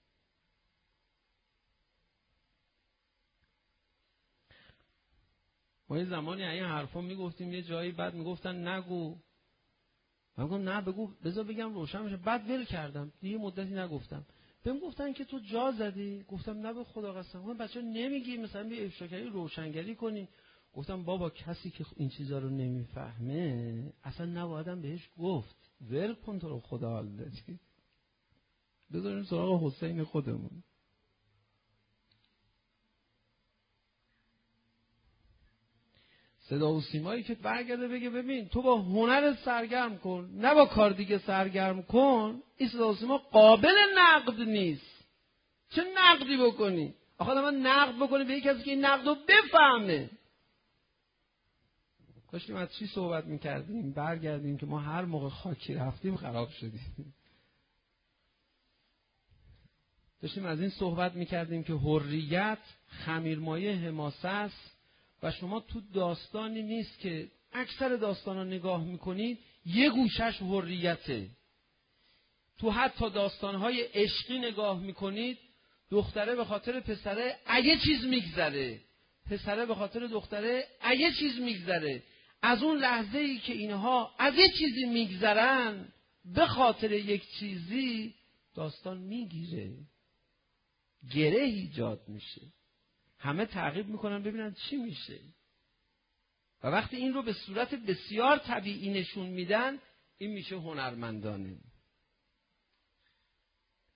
ما یه زمانی این حرفا میگفتیم، یه جایی بعد میگفتن نگو. من گفتم نه بگو، بذار بگم روشن بشه. بعد ول کردم، یه مدتی نگفتم. بهم گفتن که تو جا زدی. گفتم نه به خدا قسم. گفتم بچه‌ها نمیگی مثلا بی افشاگری روشنگری کنی. گفتم بابا کسی که این چیزا رو نمیفهمه اصلا نبایدم بهش گفت. ول کن تو رو خدا، حال دادی. بذاریم سراغ حسین خودمون. صدا و سیمایی که برگرده بگه ببین تو با هنر سرگرم کن، نه با کار دیگه سرگرم کن. این صدا و سیما قابل نقد نیست. چه نقدی بکنی؟ آخه من نقد بکنی به یک کسی که این نقد رو بفهمه. داشتیم از چی صحبت میکردیم؟ برگردیم که ما هر موقع خاکی رفتیم خراب شدیم. داشتیم از این صحبت میکردیم که حریت خمیرمایه حماسه است و شما تو داستانی نیست که اکثر داستانا نگاه میکنید یه گوشش حریته. تو حتی داستانهای عشقی نگاه میکنید، دختره به خاطر پسره اگه چیز میگذره، پسره به خاطر دختره اگه چیز میگذره. از اون لحظه ای که اینها از یه چیزی میگذرن به خاطر یک چیزی، داستان میگیره، گره ایجاد میشه، همه تعقیب میکنن ببینن چی میشه. و وقتی این رو به صورت بسیار طبیعی نشون میدن، این میشه هنرمندانه.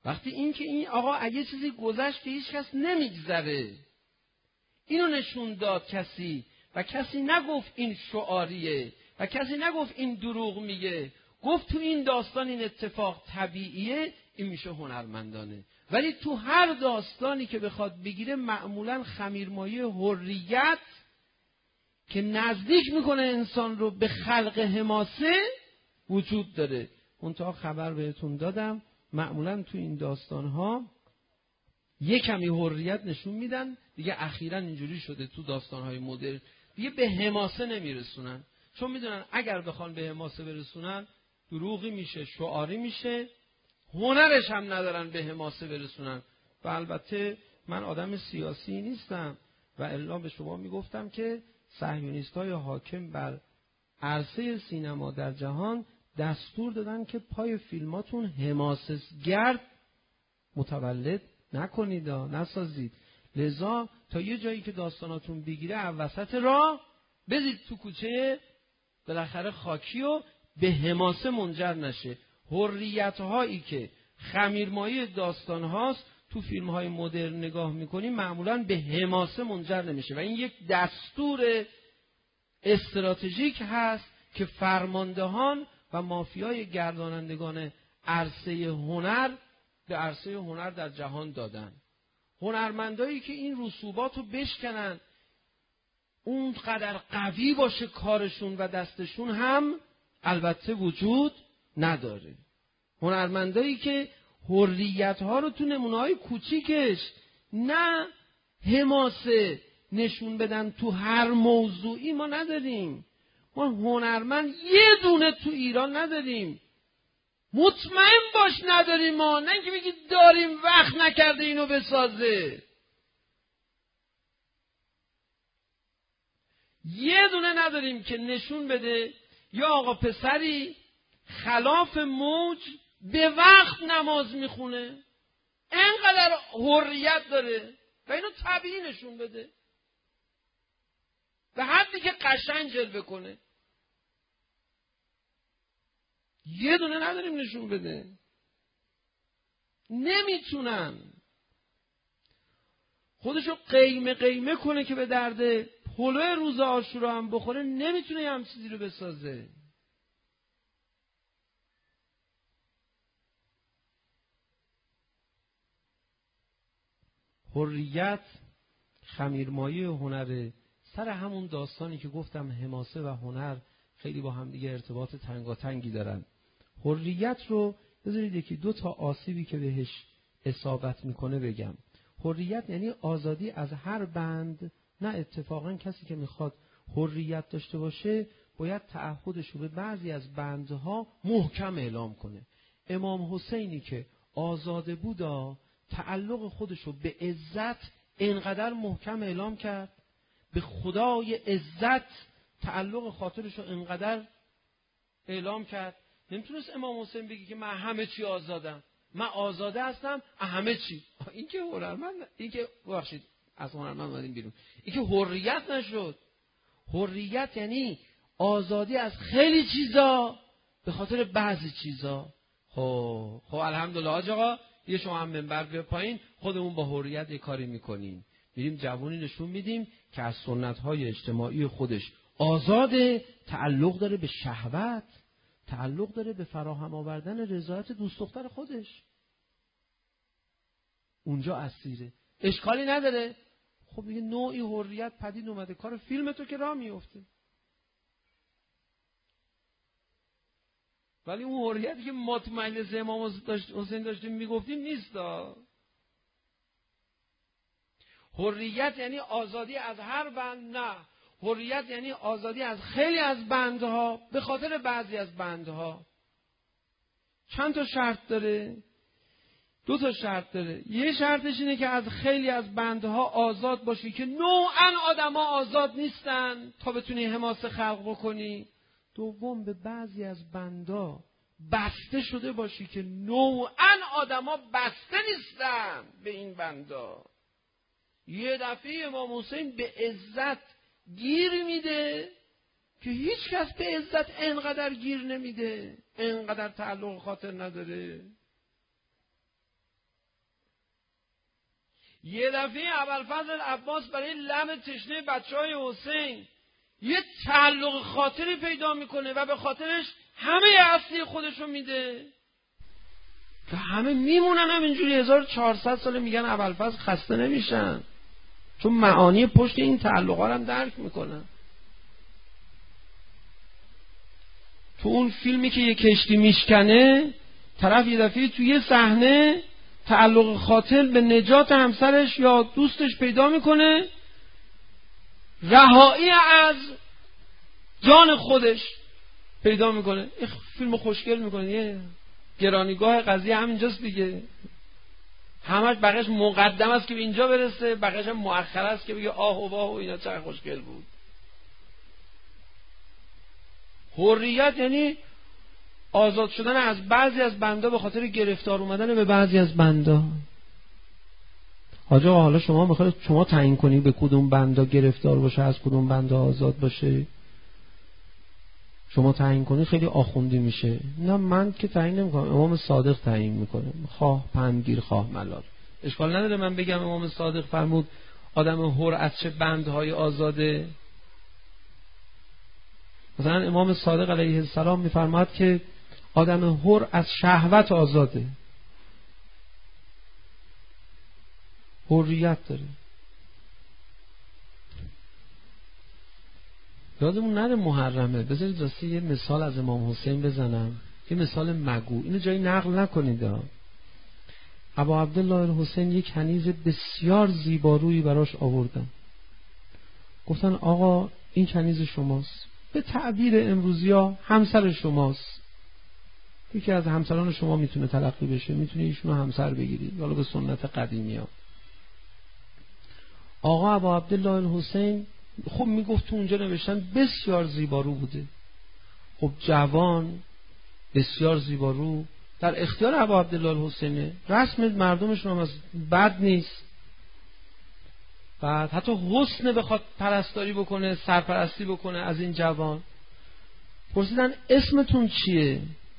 وقتی این آقا اگه چیزی گذشت که هیچ کس نمیگذره، اینو نشون داد کسی و کسی نگفت این شعاریه و کسی نگفت این دروغ میگه، گفت تو این داستان این اتفاق طبیعیه، این میشه هنرمندانه. ولی تو هر داستانی که بخواد بگیره معمولا خمیرمایه حریت که نزدیک میکنه انسان رو به خلق حماسه وجود داره. منتها خبر بهتون دادم معمولا تو این داستانها یک کمی حریت نشون میدن دیگه. اخیراً اینجوری شده تو داستانهای مدرن دیگه به حماسه نمیرسونن، چون میدونن اگر بخوان به حماسه برسونن دروغی میشه، شعاری میشه، هنرش هم ندارن به حماسه برسونن. و البته من آدم سیاسی نیستم و الا به شما میگفتم که صهیونیست‌های حاکم بر عرصه سینما در جهان دستور دادن که پای فیلماتون حماسه‌گرد متولد نکنید، نسازید. لذا تا یه جایی که داستاناتون بگیره وسط راه بزید تو کوچه بالاخره خاکی و به حماسه منجر نشه. حریت‌هایی که خمیرمایه داستان هاست تو فیلم های مدرن نگاه میکنیم معمولاً به حماسه منجر نمیشه و این یک دستور استراتژیک هست که فرماندهان و مافیای گردانندگان عرصه هنر به عرصه هنر در جهان دادن. هنرمندایی که این رسوبات رو بشکنن، اونقدر قوی باشه کارشون و دستشون هم البته وجود نداره. هنرمندایی که حریت‌ها رو تو نمونه‌های کوچیکش نه حماسه نشون بدن تو هر موضوعی ما نداریم. ما هنرمند یه دونه تو ایران نداریم. مطمئن باش نداریم، ما نه اینکه بگی داریم وقت نکرده اینو بسازه. یه دونه نداریم که نشون بده یا آقا پسری خلاف موج به وقت نماز میخونه، اینقدر حریت داره و اینو طبیعی نشون بده به حدی که قشنگ جلوه کنه. یه دونه نداریم نشون بده، نمیتونن. خودشو قیمه کنه که به درد پلو روز عاشورا هم بخوره، نمیتونه هم چیزی رو بسازه. حریت خمیرمایه هنره. سر همون داستانی که گفتم حماسه و هنر خیلی با هم دیگه ارتباط تنگاتنگی دارن. حریت رو بذارید یکی دو تا آسیبی که بهش اصابت میکنه بگم. حریت یعنی آزادی از هر بند. نه اتفاقا کسی که میخواد حریت داشته باشه باید تعهدش رو به بعضی از بندها محکم اعلام کنه. امام حسینی که آزاده بودا تعلق خودش رو به عزت اینقدر محکم اعلام کرد، به خدای عزت تعلق خاطرش رو اینقدر اعلام کرد. نمیتونست امام حسین بگی که من همه چی آزادم، من آزاده هستم همه چی. این که هنرمند، این که ببخشید از هنرمند اومدیم بیرون، این که حریت نشد. حریت یعنی آزادی از خیلی چیزا به خاطر بعضی چیزا. خب الحمدلله حاج آقا یه شما هم منبر به پایین خودمون با حریت یه کاری میکنیم، میریم جوونی نشون میدیم که از سنت‌های اجتماعی خودش آزاده، تعلق داره به شهوت، تعلق داره به فراهم آوردن رضایت دوست دختر خودش، اونجا اسیره، اشکالی نداره. خب یه نوعی حریت پدید اومده، کار فیلم تو که راه میفته. ولی اون حریتی که ما تو مجلس امام حسین داشتیم میگفتیم نیستا. حریت یعنی آزادی از هر بند، نه. حریت یعنی آزادی از خیلی از بندها به خاطر بعضی از بندها. چند تا شرط داره؟ 2 تا شرط داره. یه شرطش اینه که از خیلی از بندها آزاد باشی که نوعاً آدما آزاد نیستن تا بتونی حماسه خلق بکنی. دوم به بعضی از بندا بسته شده باشی که نوعاً آدما بسته نیستن به این بندا. یه دفعه امام حسین به عزت گیر میده که هیچ کس به عزت انقدر گیر نمیده، انقدر تعلق خاطر نداره. یه دفعه ابوالفضل عباس برای لب تشنه بچهای حسین یه تعلق خاطری پیدا میکنه و به خاطرش همه اصلی خودشو میده که همه میمونن همینجوری 1400 ساله میگن ابوالفضل خسته نمیشن، چون معانی پشت این تعلقا رو هم درک میکنن. تو اون فیلمی که یه کشتی میشکنه، طرف یه دفعه توی یه صحنه تعلق خاطر به نجات همسرش یا دوستش پیدا میکنه، رهایی از جان خودش پیدا میکنه. این فیلم خوشگل میکنه. یه گرانیگاه قضیه همینجاست دیگه. همش بقیش مقدم است که به اینجا برسه، بقیش هم مؤخر است که بگه آه و واه و اینا چقدر خوشگل بود. حریت یعنی آزاد شدن از بعضی از بندا به خاطر گرفتار اومدن به بعضی از بندا. حاجا حالا شما میخواید شما تعیین کنی به کدوم بندا گرفتار باشه، از کدوم بندا آزاد باشه؟ شما تعیین کنی خیلی آخوندی میشه. نه من که تعیین نمیکنم، امام صادق تعیین میکنه، خواه پندگیر خواه ملال. اشکال نداره من بگم امام صادق فرمود آدم حر از چه بندهای آزاده. مثلا امام صادق علیه السلام میفرماد که آدم حر از شهوت آزاده، حریت داره. یادمون نره محرمه. بذارید راستی یه مثال از امام حسین بزنم، یه مثال مگو، اینو جایی نقل نکنید. ابا عبدالله الحسین یک کنیز بسیار زیبارویی براش آوردن، گفتن آقا این کنیز شماست، به تعبیر امروزی ها همسر شماست، یکی از همسران شما میتونه تلقی بشه، میتونه ایشونو همسر بگیرید، حالا به سنت قدیمی ها. آقا ابا عبدالله الحسین خب میگفت تو اونجا نوشتن بسیار زیبارو بوده. خب جوان بسیار زیبارو در اختیار ابا عبدالله الحسینه، رسم مردمشون هم از بد نیست، بعد حتی حسن بخواد پرستاری بکنه، سرپرستی بکنه از این جوان. پرسیدن اسمتون چیه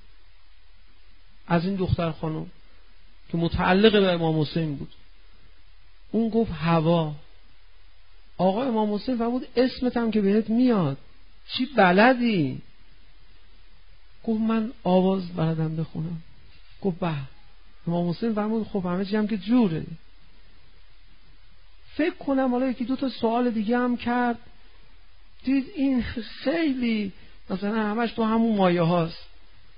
از این دختر خانم که متعلق به امام حسین بود؟ اون گفت هوا. آقا امام حسین فرمود اسمت هم که بهت میاد، چی بلدی؟ گفت من آواز بلدم بخونم. گفت به. امام حسین فرمود خب همه چی هم که جوره. فکر کنم حالا یکی دو تا سوال دیگه هم کرد، دید این خیلی مثلا همش تو همون مایه هاست.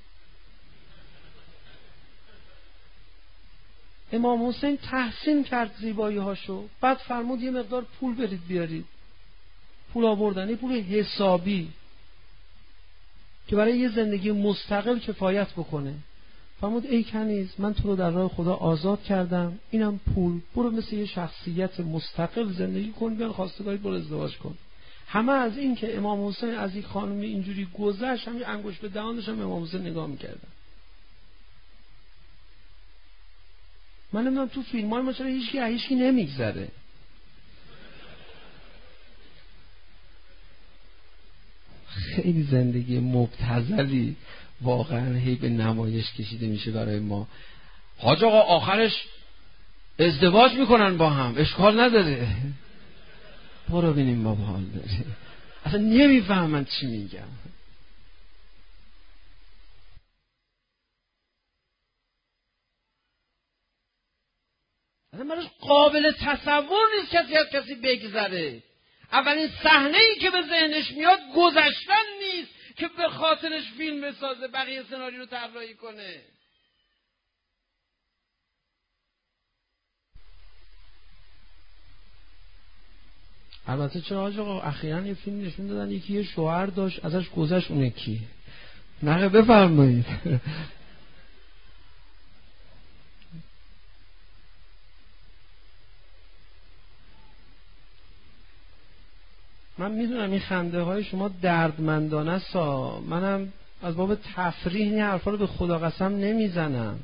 امام حسین تحسین کرد زیبایی هاشو، بعد فرمود یه مقدار پول برید بیارید. پول آوردن، یه پول حسابی که برای یه زندگی مستقل کفایت بکنه. فرمود ای کنیز من تو رو در راه خدا آزاد کردم، اینم پول، برو مثل یه شخصیت مستقل زندگی کن، بیان خواستگاری برو ازدواج کن. همه از این که امام حسین از یک خانمی اینجوری گذشت، همین انگشت به دهانش هم امام حسین نگاه میکردن. من نمیدونم تو فیلم های ما چرا هیچکی نمیگذره. خیلی زندگی مبتذلی واقعا هی به نمایش کشیده میشه برای ما. حاج آقا آخرش ازدواج میکنن با هم، اشکال نداره، برو ببینیم بابا حال داره. اصلا نمیفهمن چی میگم. اصلا براش قابل تصور نیست کسی از کسی بگذره. اولین صحنه‌ای که به ذهنش میاد گذشتن نیست که به خاطرش فیلم بسازه، بقیه سناریو رو طراحی کنه. البته چرا آقا اخیراً یه فیلم نشون دادن یکی یه شوهر داشت ازش گذشت، اون کی؟ نه بفرمایید. من میدونم این خنده های شما دردمندانه است، منم از باب تفریح این حرفا رو به خدا قسم نمیزنم.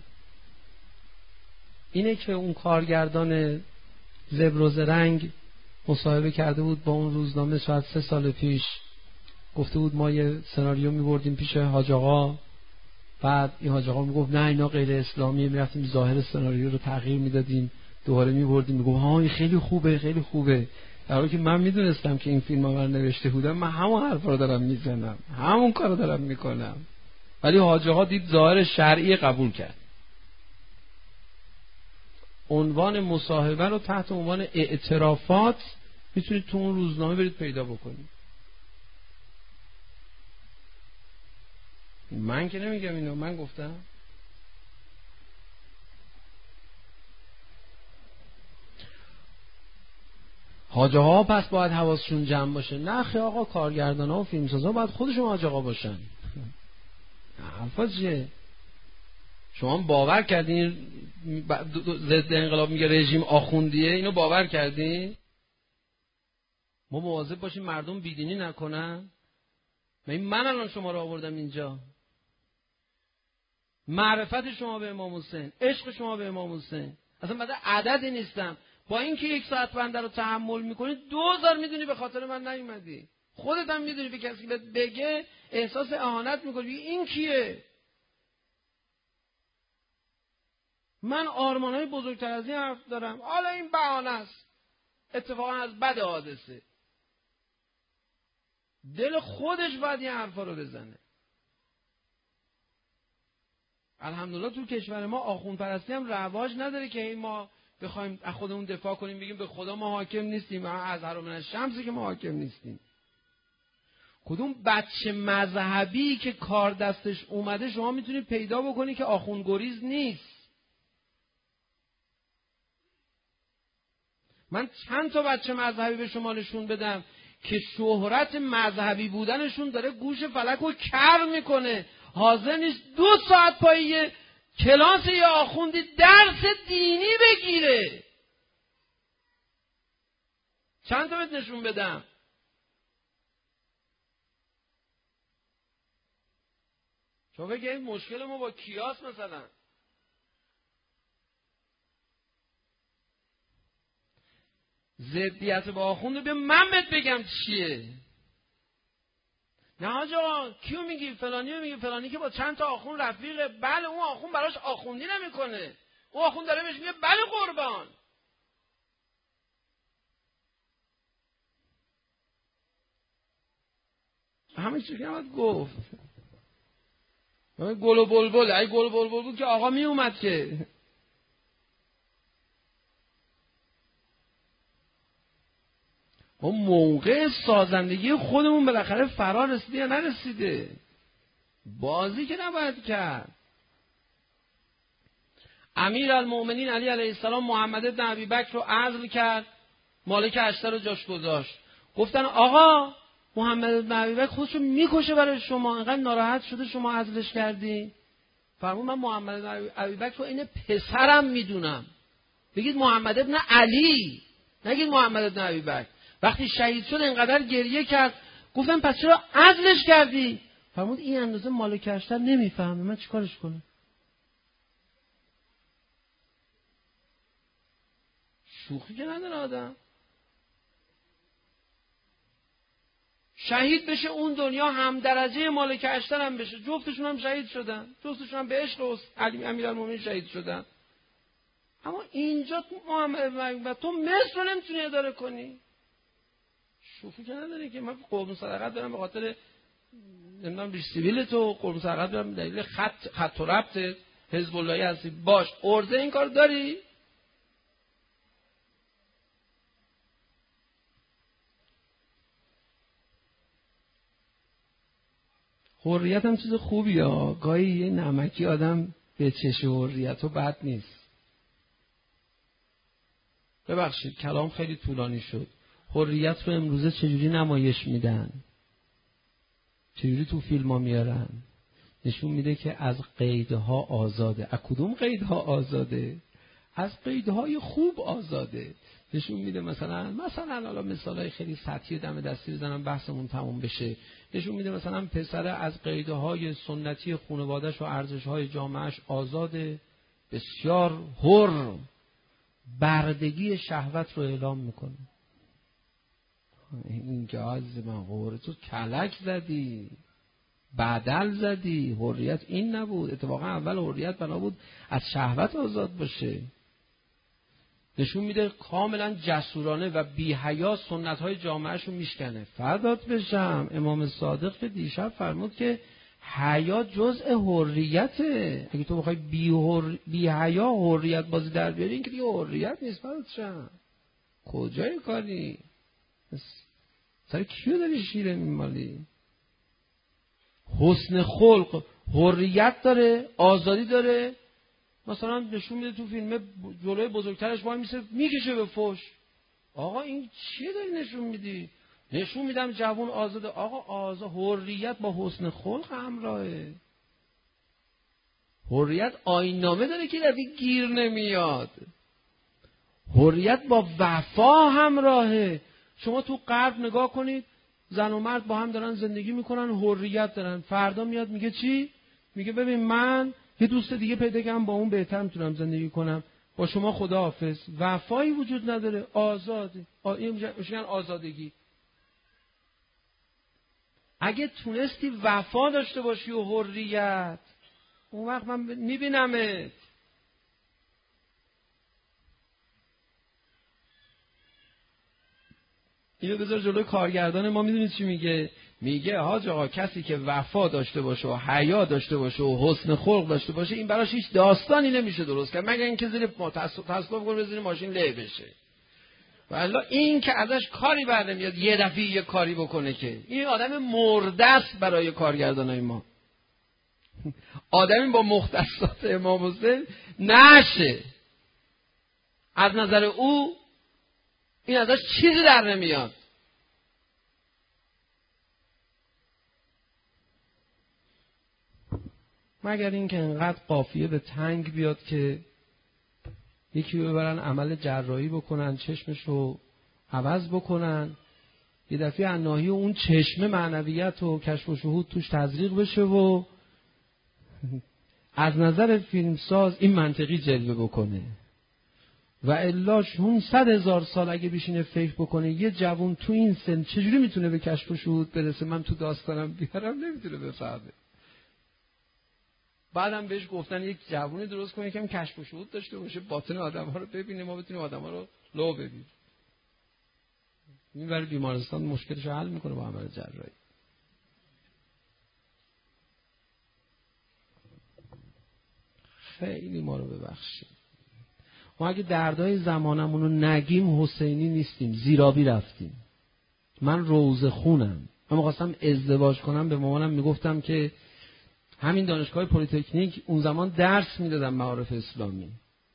اینه که اون کارگردان زبر و زرنگ مصاحبه کرده بود با اون روزنامه شاید 3 سال پیش، گفته بود ما یه سناریو میبردیم پیش حاج آقا، بعد این حاج آقا میگفت نه اینا غیر اسلامیه، میرفتیم ظاهر سناریو رو تغییر میدادیم، دوباره میبردیم میگم ها این خیلی خوبه خیلی خوبه، در حالی که من میدونستم که این فیلم ها من نوشته بودم، من همون حرف رو دارم میزنم، همون کار رو دارم میکنم. ولی حاجی ها دید ظاهر شرعی قبول کرد. عنوان مصاحبه رو تحت عنوان اعترافات میتونید تو اون روزنامه برید پیدا بکنید. من که نمیگم اینو، من گفتم. حاج آقا پس باید حواسشون جمع باشه. نه خیلی آقا، کارگردان ها و فیلمسازا باید خودشون حاج آقا باشن. حرفا چیه؟ شما باور کردین ضد انقلاب میگه رژیم آخوندیه؟ اینو باور کردین؟ ما مواظب باشیم مردم بیدینی نکنن. من الان شما رو آوردم اینجا، معرفت شما به امام حسین، عشق شما به امام حسین، اصلا بعد عددی نیستم. با اینکه 1 ساعت بنده رو تحمل میکنی، 2000 میدونی به خاطر من نیومدی. خودت هم میدونی به کسی که بگه احساس اهانت میکنی. این کیه؟ من آرمانهای بزرگتر از این حرف دارم. حالا این بهانه است، اتفاقا از بد حادثه. دل خودش باید این حرفا رو بزنه. الحمدلله تو کشور ما آخوند پرستی هم رواج نداره که ما بخوایم از خودمون دفاع کنیم، بگیم به خدا ما حاکم نیستیم، از حرام الشمسی که ما حاکم نیستیم. کدوم بچه مذهبی که کار دستش اومده شما میتونید پیدا بکنی که آخوند گریز نیست. من چند تا بچه مذهبی به شما نشون بدم که شهرت مذهبی بودنشون داره گوش فلک رو کر میکنه، حاضر نیست 2 ساعت پای کلاس یا آخوندی درس دینی بگیره. چند تا بهت نشون بدم. شما بگید مشکل ما با کیاس مثلا. ضدیت با آخوند رو بیا من بهت بگم چیه. نه آجا کیو میگی؟ فلانیو میگی، فلانی که با چند تا آخوند رفیقه. بله اون آخوند براش آخوندی نمیکنه، اون آخوند داره بهش میگه بله قربان. همه چی که باید گفت. گل و بلبل، ای گل و بلبل بود که آقا می اومد که. اون موقع سازندگی خودمون بالاخره فرا رسیده یا نرسیده؟ بازی که نباید کرد. امیرالمومنین علی علیه السلام محمد بن ابی بکر رو عزل کرد، مالک اشتر رو جاش گذاشت. گفتن آقا محمد بن ابی بکر خودشو میکشه برای شما، اینقدر ناراحت شده شما عزلش کردی. فرمود من محمد بن ابی بکر رو این پسرم میدونم، بگید محمد بن علی، نگید محمد بن ابی بکر. وقتی شهید شد اینقدر گریه کرد، گفتم پس چرا عزلش کردی؟ فرمود این اندازه مالک اشتر نمیفهمه، من چیکارش کنم؟ شوخی که نداره آدم. شهید بشه اون دنیا هم درجه مالک اشتر هم بشه، جفتشون هم شهید شدن، جفتشون هم به عشق علی امیرالمومنین شهید شدن. اما اینجا محمد تو مصر رو نمیتونی اداره کنی. شوخی که نداره که من قربون صدقت دارم به خاطر نمیدونم ریش سیبیل تو، قربون صدقت دارم دلیل خط و ربط حزب اللهی هستی، باش ارزه این کار داری؟ حریت هم چیز خوبیه، گاهی یه نمکی آدم به چش حریت و بد نیست. ببخشید کلام خیلی طولانی شد. حریت رو امروزه چجوری نمایش میدن؟ چجوری تو فیلم ها میارن؟ نشون میده که از قیدها آزاده. از کدوم قیدها آزاده؟ از قیدهای خوب آزاده. نشون میده مثلا حالا مثالای خیلی سطحی دم دستی بزنم بحثمون تموم بشه. نشون میده مثلا پسر از قیدهای سنتی خانواده‌اش و ارزش‌های جامعه‌اش آزاده، بسیار حر، بردگی شهوت رو اعلام میکنه. این که عزیز من حر، تو کلک زدی، بدل زدی. حریت این نبود. اتفاقا اول حریت بنا بود از شهوت آزاد باشه. نشون میده کاملا جسورانه و بی‌حیا سنت‌های جامعه‌شو میشکنه. فردات بشم، امام صادق که دیشب فرمود که حیا جزء حریته. اگه تو بخوای بی حیا حریت بازی در بیاری، این که دیگه حریت نیست. فردات شم کجای کاری؟ سر کیو داری شیره میمالی؟ حسن خلق حریت داره، آزادی داره. مثلا نشون میده تو فیلم جلوی بزرگترش وای میسه میکشه به فوش. آقا این چیه داری نشون میدی؟ نشون میدم جوان آزاده. آقا آزاد حریت با حسن خلق همراهه. حریت آیین‌نامه داره که دفعه گیر نمیاد. حریت با وفا همراهه. شما تو غرب نگاه کنید، زن و مرد با هم دارن زندگی میکنن، حریت دارن. فردا میاد میگه چی؟ میگه ببین من یه دوست دیگه پیدا کردم، با اون بهتر میتونم زندگی کنم، با شما خداحافظ. وفایی وجود نداره، آزاده. این میگن آزادگی. اگه تونستی وفا داشته باشی و حریت، اون وقت من میبینمت. اینو بذار جلوی کارگردان ما. میدونید چی میگه؟ میگه حاج آقا کسی که وفا داشته باشه و حیا داشته باشه و حسن خلق داشته باشه، این براش هیچ داستانی نمیشه درست کرد، مگر اینکه زیر تصادف کنه زیر ماشین له بشه. والا این که ازش کاری بر نمیاد یه دفعه یه کاری بکنه، که این آدم مرده است برای کارگردانای ما. آدمی با مختصات امام حسین نشه. از نظر او این ازش چیزی در نمیاد. مگر اینکه انقدر قافیه به تنگ بیاد که یکی ببرن عمل جراحی بکنن، چشمشو عوض بکنن، یه دفعه عناهی اون چشم معنویت و کشف و شهود توش تزریق بشه و از نظر فیلمساز این منطقی جلوه بکنه. و الا اون 100,000 سال اگه بشینه فکر بکنه یه جوون تو این سن چجوری میتونه به کشف و شهود برسه، من تو داستانم بیارم نمیتونه بفهمه. بعدم بهش گفتن یک جوونی درست کنه که کشف و شهود داشته باشه، باطن آدم‌ها رو ببینه، ما بتونیم آدم‌ها رو لو ببینیم. این برای بیمارستان مشکلش حل میکنه با عمل جراحی. خیلی ما رو ببخشید. ما اگه دردهای زمانمون رو نگیم حسینی نیستیم، زیرابی رفتیم. من روزه خونم. من می‌خواستم ازدواج کنم، به مامانم میگفتم که همین دانشگاه پلی‌تکنیک اون زمان درس میدادم معارف اسلامی،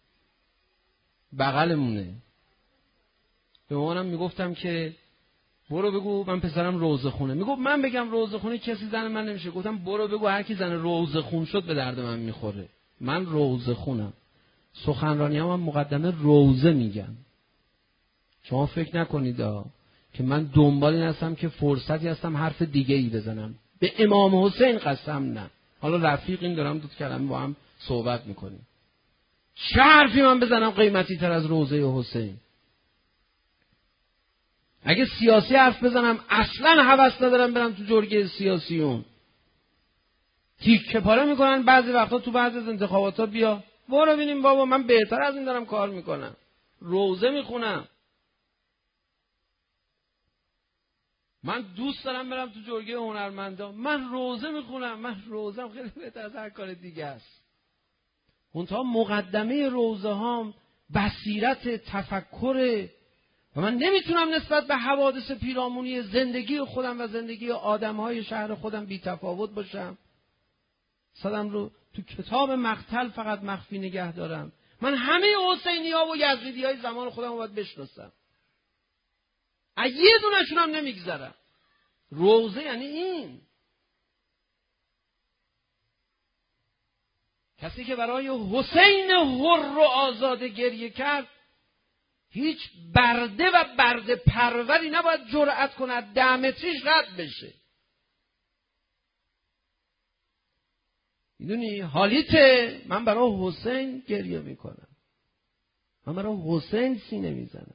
بغلمونه. به مامانم میگفتم که برو بگو من پسرم روزه خونه. میگفت من بگم روزه خونه کسی زن من نمیشه. گفتم برو بگو هر کی زن روزه خون شد به درد من میخوره. من روزه خونم. سخنرانی‌ها هم مقدمه روزه میگم. شما فکر نکنید که من دنبال این هستم که فرصتی هستم حرف دیگه ای بزنم. به امام حسین قسم نه. حالا رفیقیم دارم دو کلمه با هم صحبت میکنیم. چه حرفی من بزنم قیمتی تر از روزه حسین؟ اگه سیاسی حرف بزنم اصلا هوس ندارم برم تو جرگه سیاسیون. تیکه پاره میکنن بعضی وقتا تو بعضی از انتخاباتا. بیا برو ببینیم بابا من بهتر از این دارم کار میکنم، روزه میخونم. من دوست دارم برم تو جرگه هنرمندا، من روزه میخونم. من روزم خیلی بهتر از هر کار دیگه است. منتها مقدمه روزه هام بصیرت، تفکر. و من نمیتونم نسبت به حوادث پیرامونی زندگی خودم و زندگی آدمهای شهر خودم بی تفاوت باشم. صدم رو تو کتاب مقتل فقط مخفی نگه دارم. من همه حسینی ها و یزیدی های زمان خودم رو باید بشناسم. یه دونشون هم نمیگذرم. روزه یعنی این. کسی که برای حسین حر و آزاده گریه کرد، هیچ برده و برده پروری نباید جرأت کنه 10 متریش رد بشه. میدونی حالیته؟ من برای حسین گریه میکنم، من برای حسین سینه میزنم.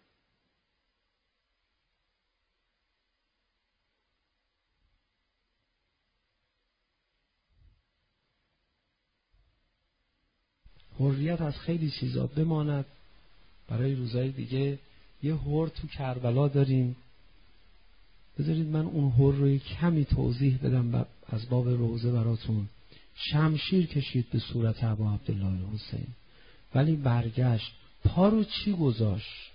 حریت از خیلی چیزا بماند برای روزهای دیگه یه هور تو کربلا داریم. بذارید من اون هور رو کمی توضیح بدم از باب روزه براتون. شمشیر کشید به صورت ابا عبدالله حسین، ولی برگشت. پا رو چی گذاشت؟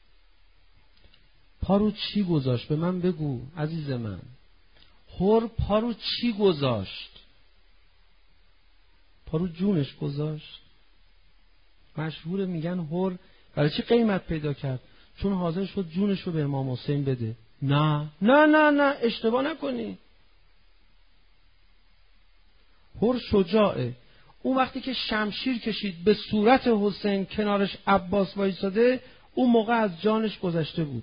پا رو چی گذاشت؟ به من بگو عزیز من. هور پا رو چی گذاشت؟ پا رو جونش گذاشت. مشهور میگن هور برای چی قیمت پیدا کرد؟ چون حاضر شد جونش رو به امام حسین بده. نه نه نه نه، اشتباه نکنی. هور شجاعه. اون وقتی که شمشیر کشید به صورت حسین، کنارش عباس وایساده، اون موقع از جانش گذشته بود.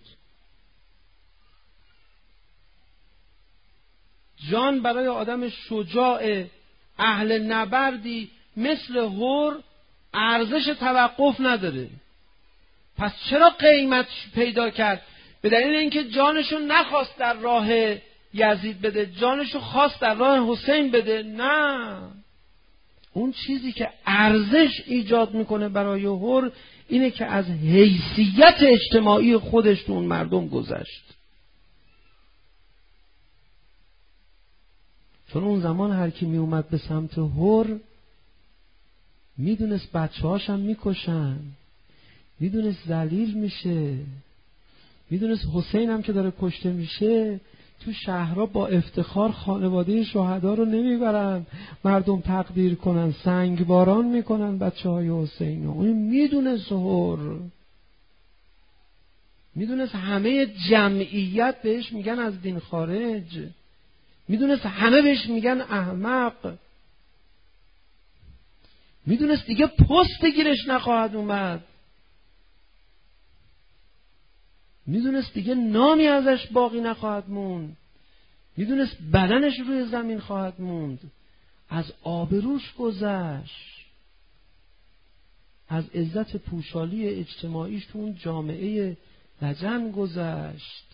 جان برای آدم شجاع اهل نبردی مثل هور ارزش توقف نداره. پس چرا قیمت پیدا کرد؟ به دلیل اینکه جانشو نخواست در راه یزید بده، جانشو خواست در راه حسین بده. نه، اون چیزی که ارزش ایجاد میکنه برای هور اینه که از حیثیت اجتماعی خودش تو اون مردم گذشت. چون اون زمان هر کی می اومد به سمت هور میدونست بچه‌هاش هم میکشن، میدونست ذلیل میشه، میدونست حسین هم که داره کشته میشه تو شهرها با افتخار خانواده شهدا رو نمیبرن مردم تقدیر کنن، سنگباران میکنن بچه‌های حسین. اون میدونست هور، میدونست همه جمعیت بهش میگن از دین خارج، میدونست همه بهش میگن احمق، میدونست دیگه پست گیرش نخواهد اومد، میدونست دیگه نامی ازش باقی نخواهد موند، میدونست بدنش روی زمین خواهد موند. از آبروش گذشت، از عزت پوشالی اجتماعیش تو اون جامعه لجن گذشت،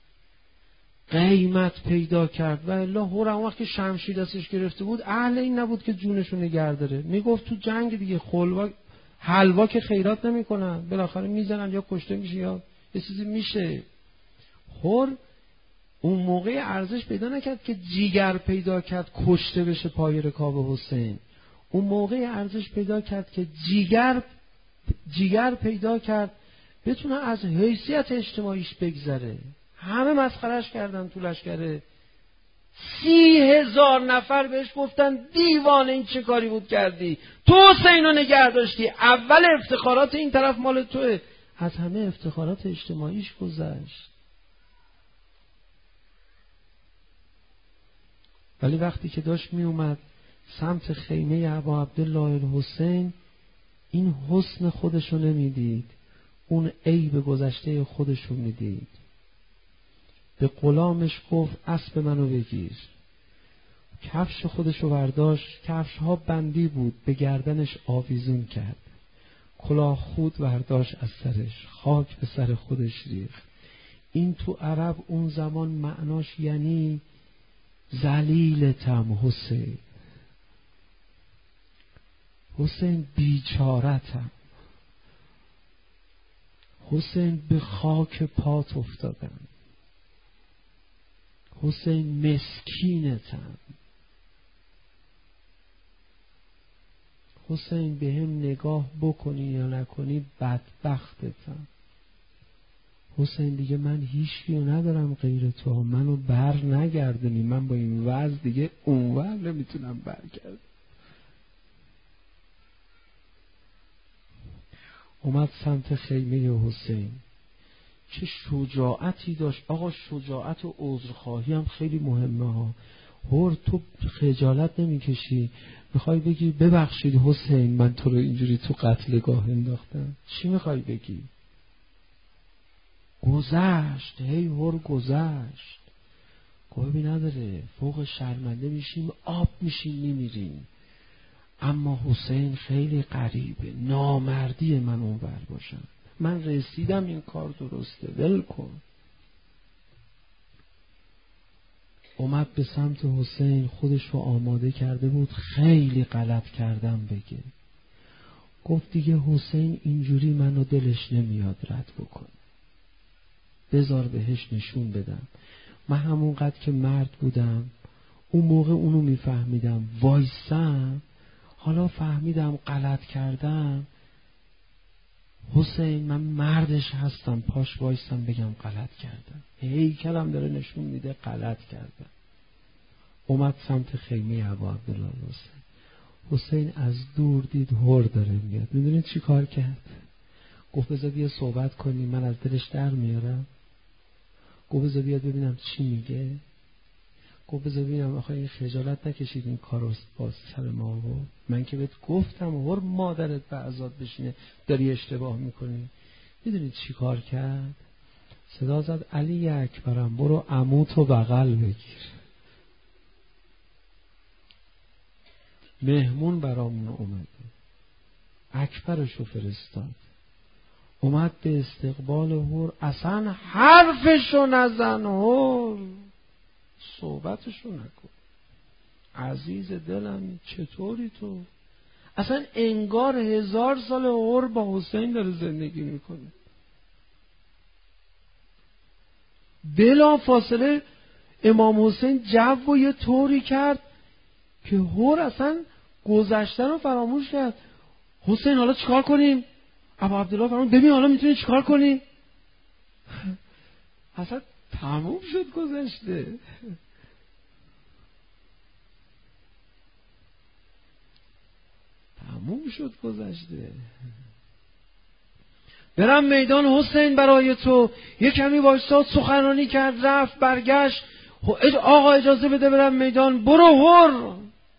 قیمت پیدا کرد. و الا هور اون وقت که شمشیر دستش گرفته بود اهل این نبود که جونشو نگه داره. میگفت تو جنگ دیگه حلوا که خیرات نمیکنن، بالاخره میزنن یا کشته میشه یا یه چیزی میشه. هور اون موقع ارزش پیدا نکرد که جیگر پیدا کرد کشته بشه پای رکاب حسین. اون موقع ارزش پیدا کرد که جیگر پیدا کرد بتونه از حیثیت اجتماعیش بگذره. همه مسخرش کردن تو لشکره. 30,000 نفر بهش گفتن دیوانه، این چه کاری بود کردی؟ تو حسین رو نگه داشتی، اول افتخارات این طرف مال توه. از همه افتخارات اجتماعیش گذشت. ولی وقتی که داشت می اومد سمت خیمه ابا عبدالله الحسین، این حسن خودشو نمیدید، اون عیب گذشته خودشو میدید. به غلامش گفت اسب منو بگیر. کفش خودشو برداشت، کفش ها بندی بود، به گردنش آویزون کرد. کلاه خود برداشت از سرش، خاک به سر خودش ریخت. این تو عرب اون زمان معناش یعنی ذلیلتم حسین، حسین بیچارتم، حسین به خاک پات افتادم، حسین مسکینتم، حسین به هم نگاه بکنی یا نکنی بدبختتم. حسین دیگه من هیچکی رو ندارم غیر تو، منو بر نگردنی، من با این وضع دیگه اونور نمیتونم برگردم. اومد سمت خیمه حسین. چه شجاعتی داشت آقا. شجاعت و عذرخواهی هم خیلی مهمه ها. هور تو خجالت نمیکشی میخوای بگی ببخشید حسین من تو رو اینجوری تو قتلگاه انداختم؟ چی میخوای بگی؟ گذشت، هی هور گذشت، گوهی نداره، فوق شرمنده میشیم آب میشیم میمیریم. اما حسین خیلی غریبه، نامردی من اونور باشم، من رسیدم این کار درسته، ول کن. اومد به سمت حسین، خودش رو آماده کرده بود خیلی غلط کردم بگه. گفت دیگه حسین اینجوری منو دلش نمیاد رد بکنه، بذار بهش نشون بدم. من همونقدر که مرد بودم اون موقع اونو میفهمیدم، وایسم، حالا فهمیدم غلط کردم، حسین من مردش هستم، پاش وایسم بگم غلط کردم. هیکلم داره نشون میده غلط کردم. اومد سمت خیمه ابا عبدالله حسین از دور دید هور داره میاد. میدونید چی کار کرد؟ گفت بذار بیا صحبت کنیم، من از دلش در میارم. گفت بذار بیا ببینم چی میگه. گفت بذار ببینم آخه این خجالت نکشید این کارو باز سر ما بود. من که بهت گفتم هر مادرت به عذاب بشینه داری اشتباه میکنی. میدونید چی کار کرد؟ صدا زد علی اکبرم برو عموتو بغل بگیر. مهمون برامون اومده، اکبرشو فرستاد، اومد به استقبال هور، اصلا حرفشو نزن هور، صحبتشو نکن، عزیز دلم چطوری تو؟ اصلا انگار 1000 سال هور با حسین داره زندگی میکنه. بلا فاصله امام حسین جو یه طوری کرد که هور اصلا گذشته رو فراموش کرد. حسین حالا چیکار کنیم؟ ابا عبدالله فرمود ببین حالا میتونی چیکار کنی؟ اصلا تموم شد گذشته. تموم شد گذشته. برم میدان حسین برای تو. یه کمی وایساد سخنرانی کرد رفت برگشت. آقا اجازه بده برم میدان. برو هور.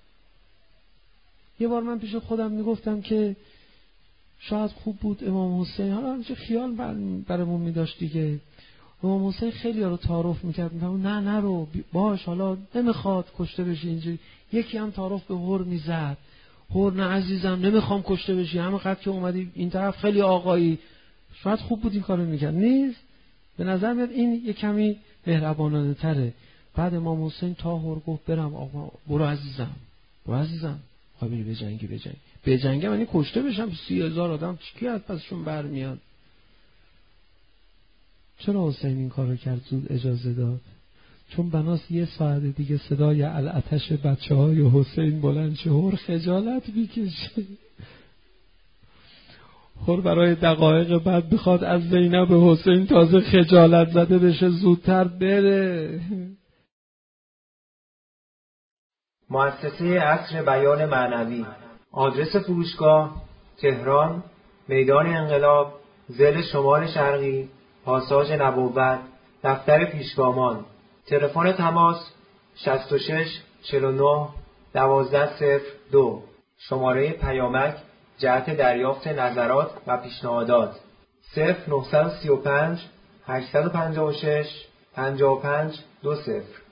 یه بار من پیش خودم میگفتم که شاید خوب بود امام حسین، حالا همچه خیال برامون میداشت دیگه، امام حسین خیلی ها رو تعارف میکرد، میگم نه نرو باش، حالا نمیخواد کشته بشی اینجوری. یکی هم تعارف به هور میزد، هور نه عزیزم نمیخوام کشته بشی، همینقدر که اومدی این طرف خیلی آقایی. شاید خوب بود این کارو میکرد، نیست؟ به نظر میاد این یه کمی مهربانانه تره. بعد امام حسین تا هور گفت برم آقا برو عزیزم، برو عزیزم، خواهی به جنگی من کشته بشم 30,000 آدم چی از پسشون برمیاد. چرا حسین این کارو کرد؟ زود اجازه داد، چون بناس یه ساعت دیگه صدای العتش بچه‌های حسین بلند شه، هور خجالت میکشه، هور برای دقایق بعد بخواد از زینب حسین تازه خجالت زده بشه زودتر بره. مؤسسه عصر بیان معنوی. آدرس فروشگاه تهران، میدان انقلاب، ضلع شمال شرقی، پاساژ نبوت، دفتر پیشگامان. تلفن تماس 66 49 1202. شماره پیامک جهت دریافت نظرات و پیشنهادات 0935 856 55 20.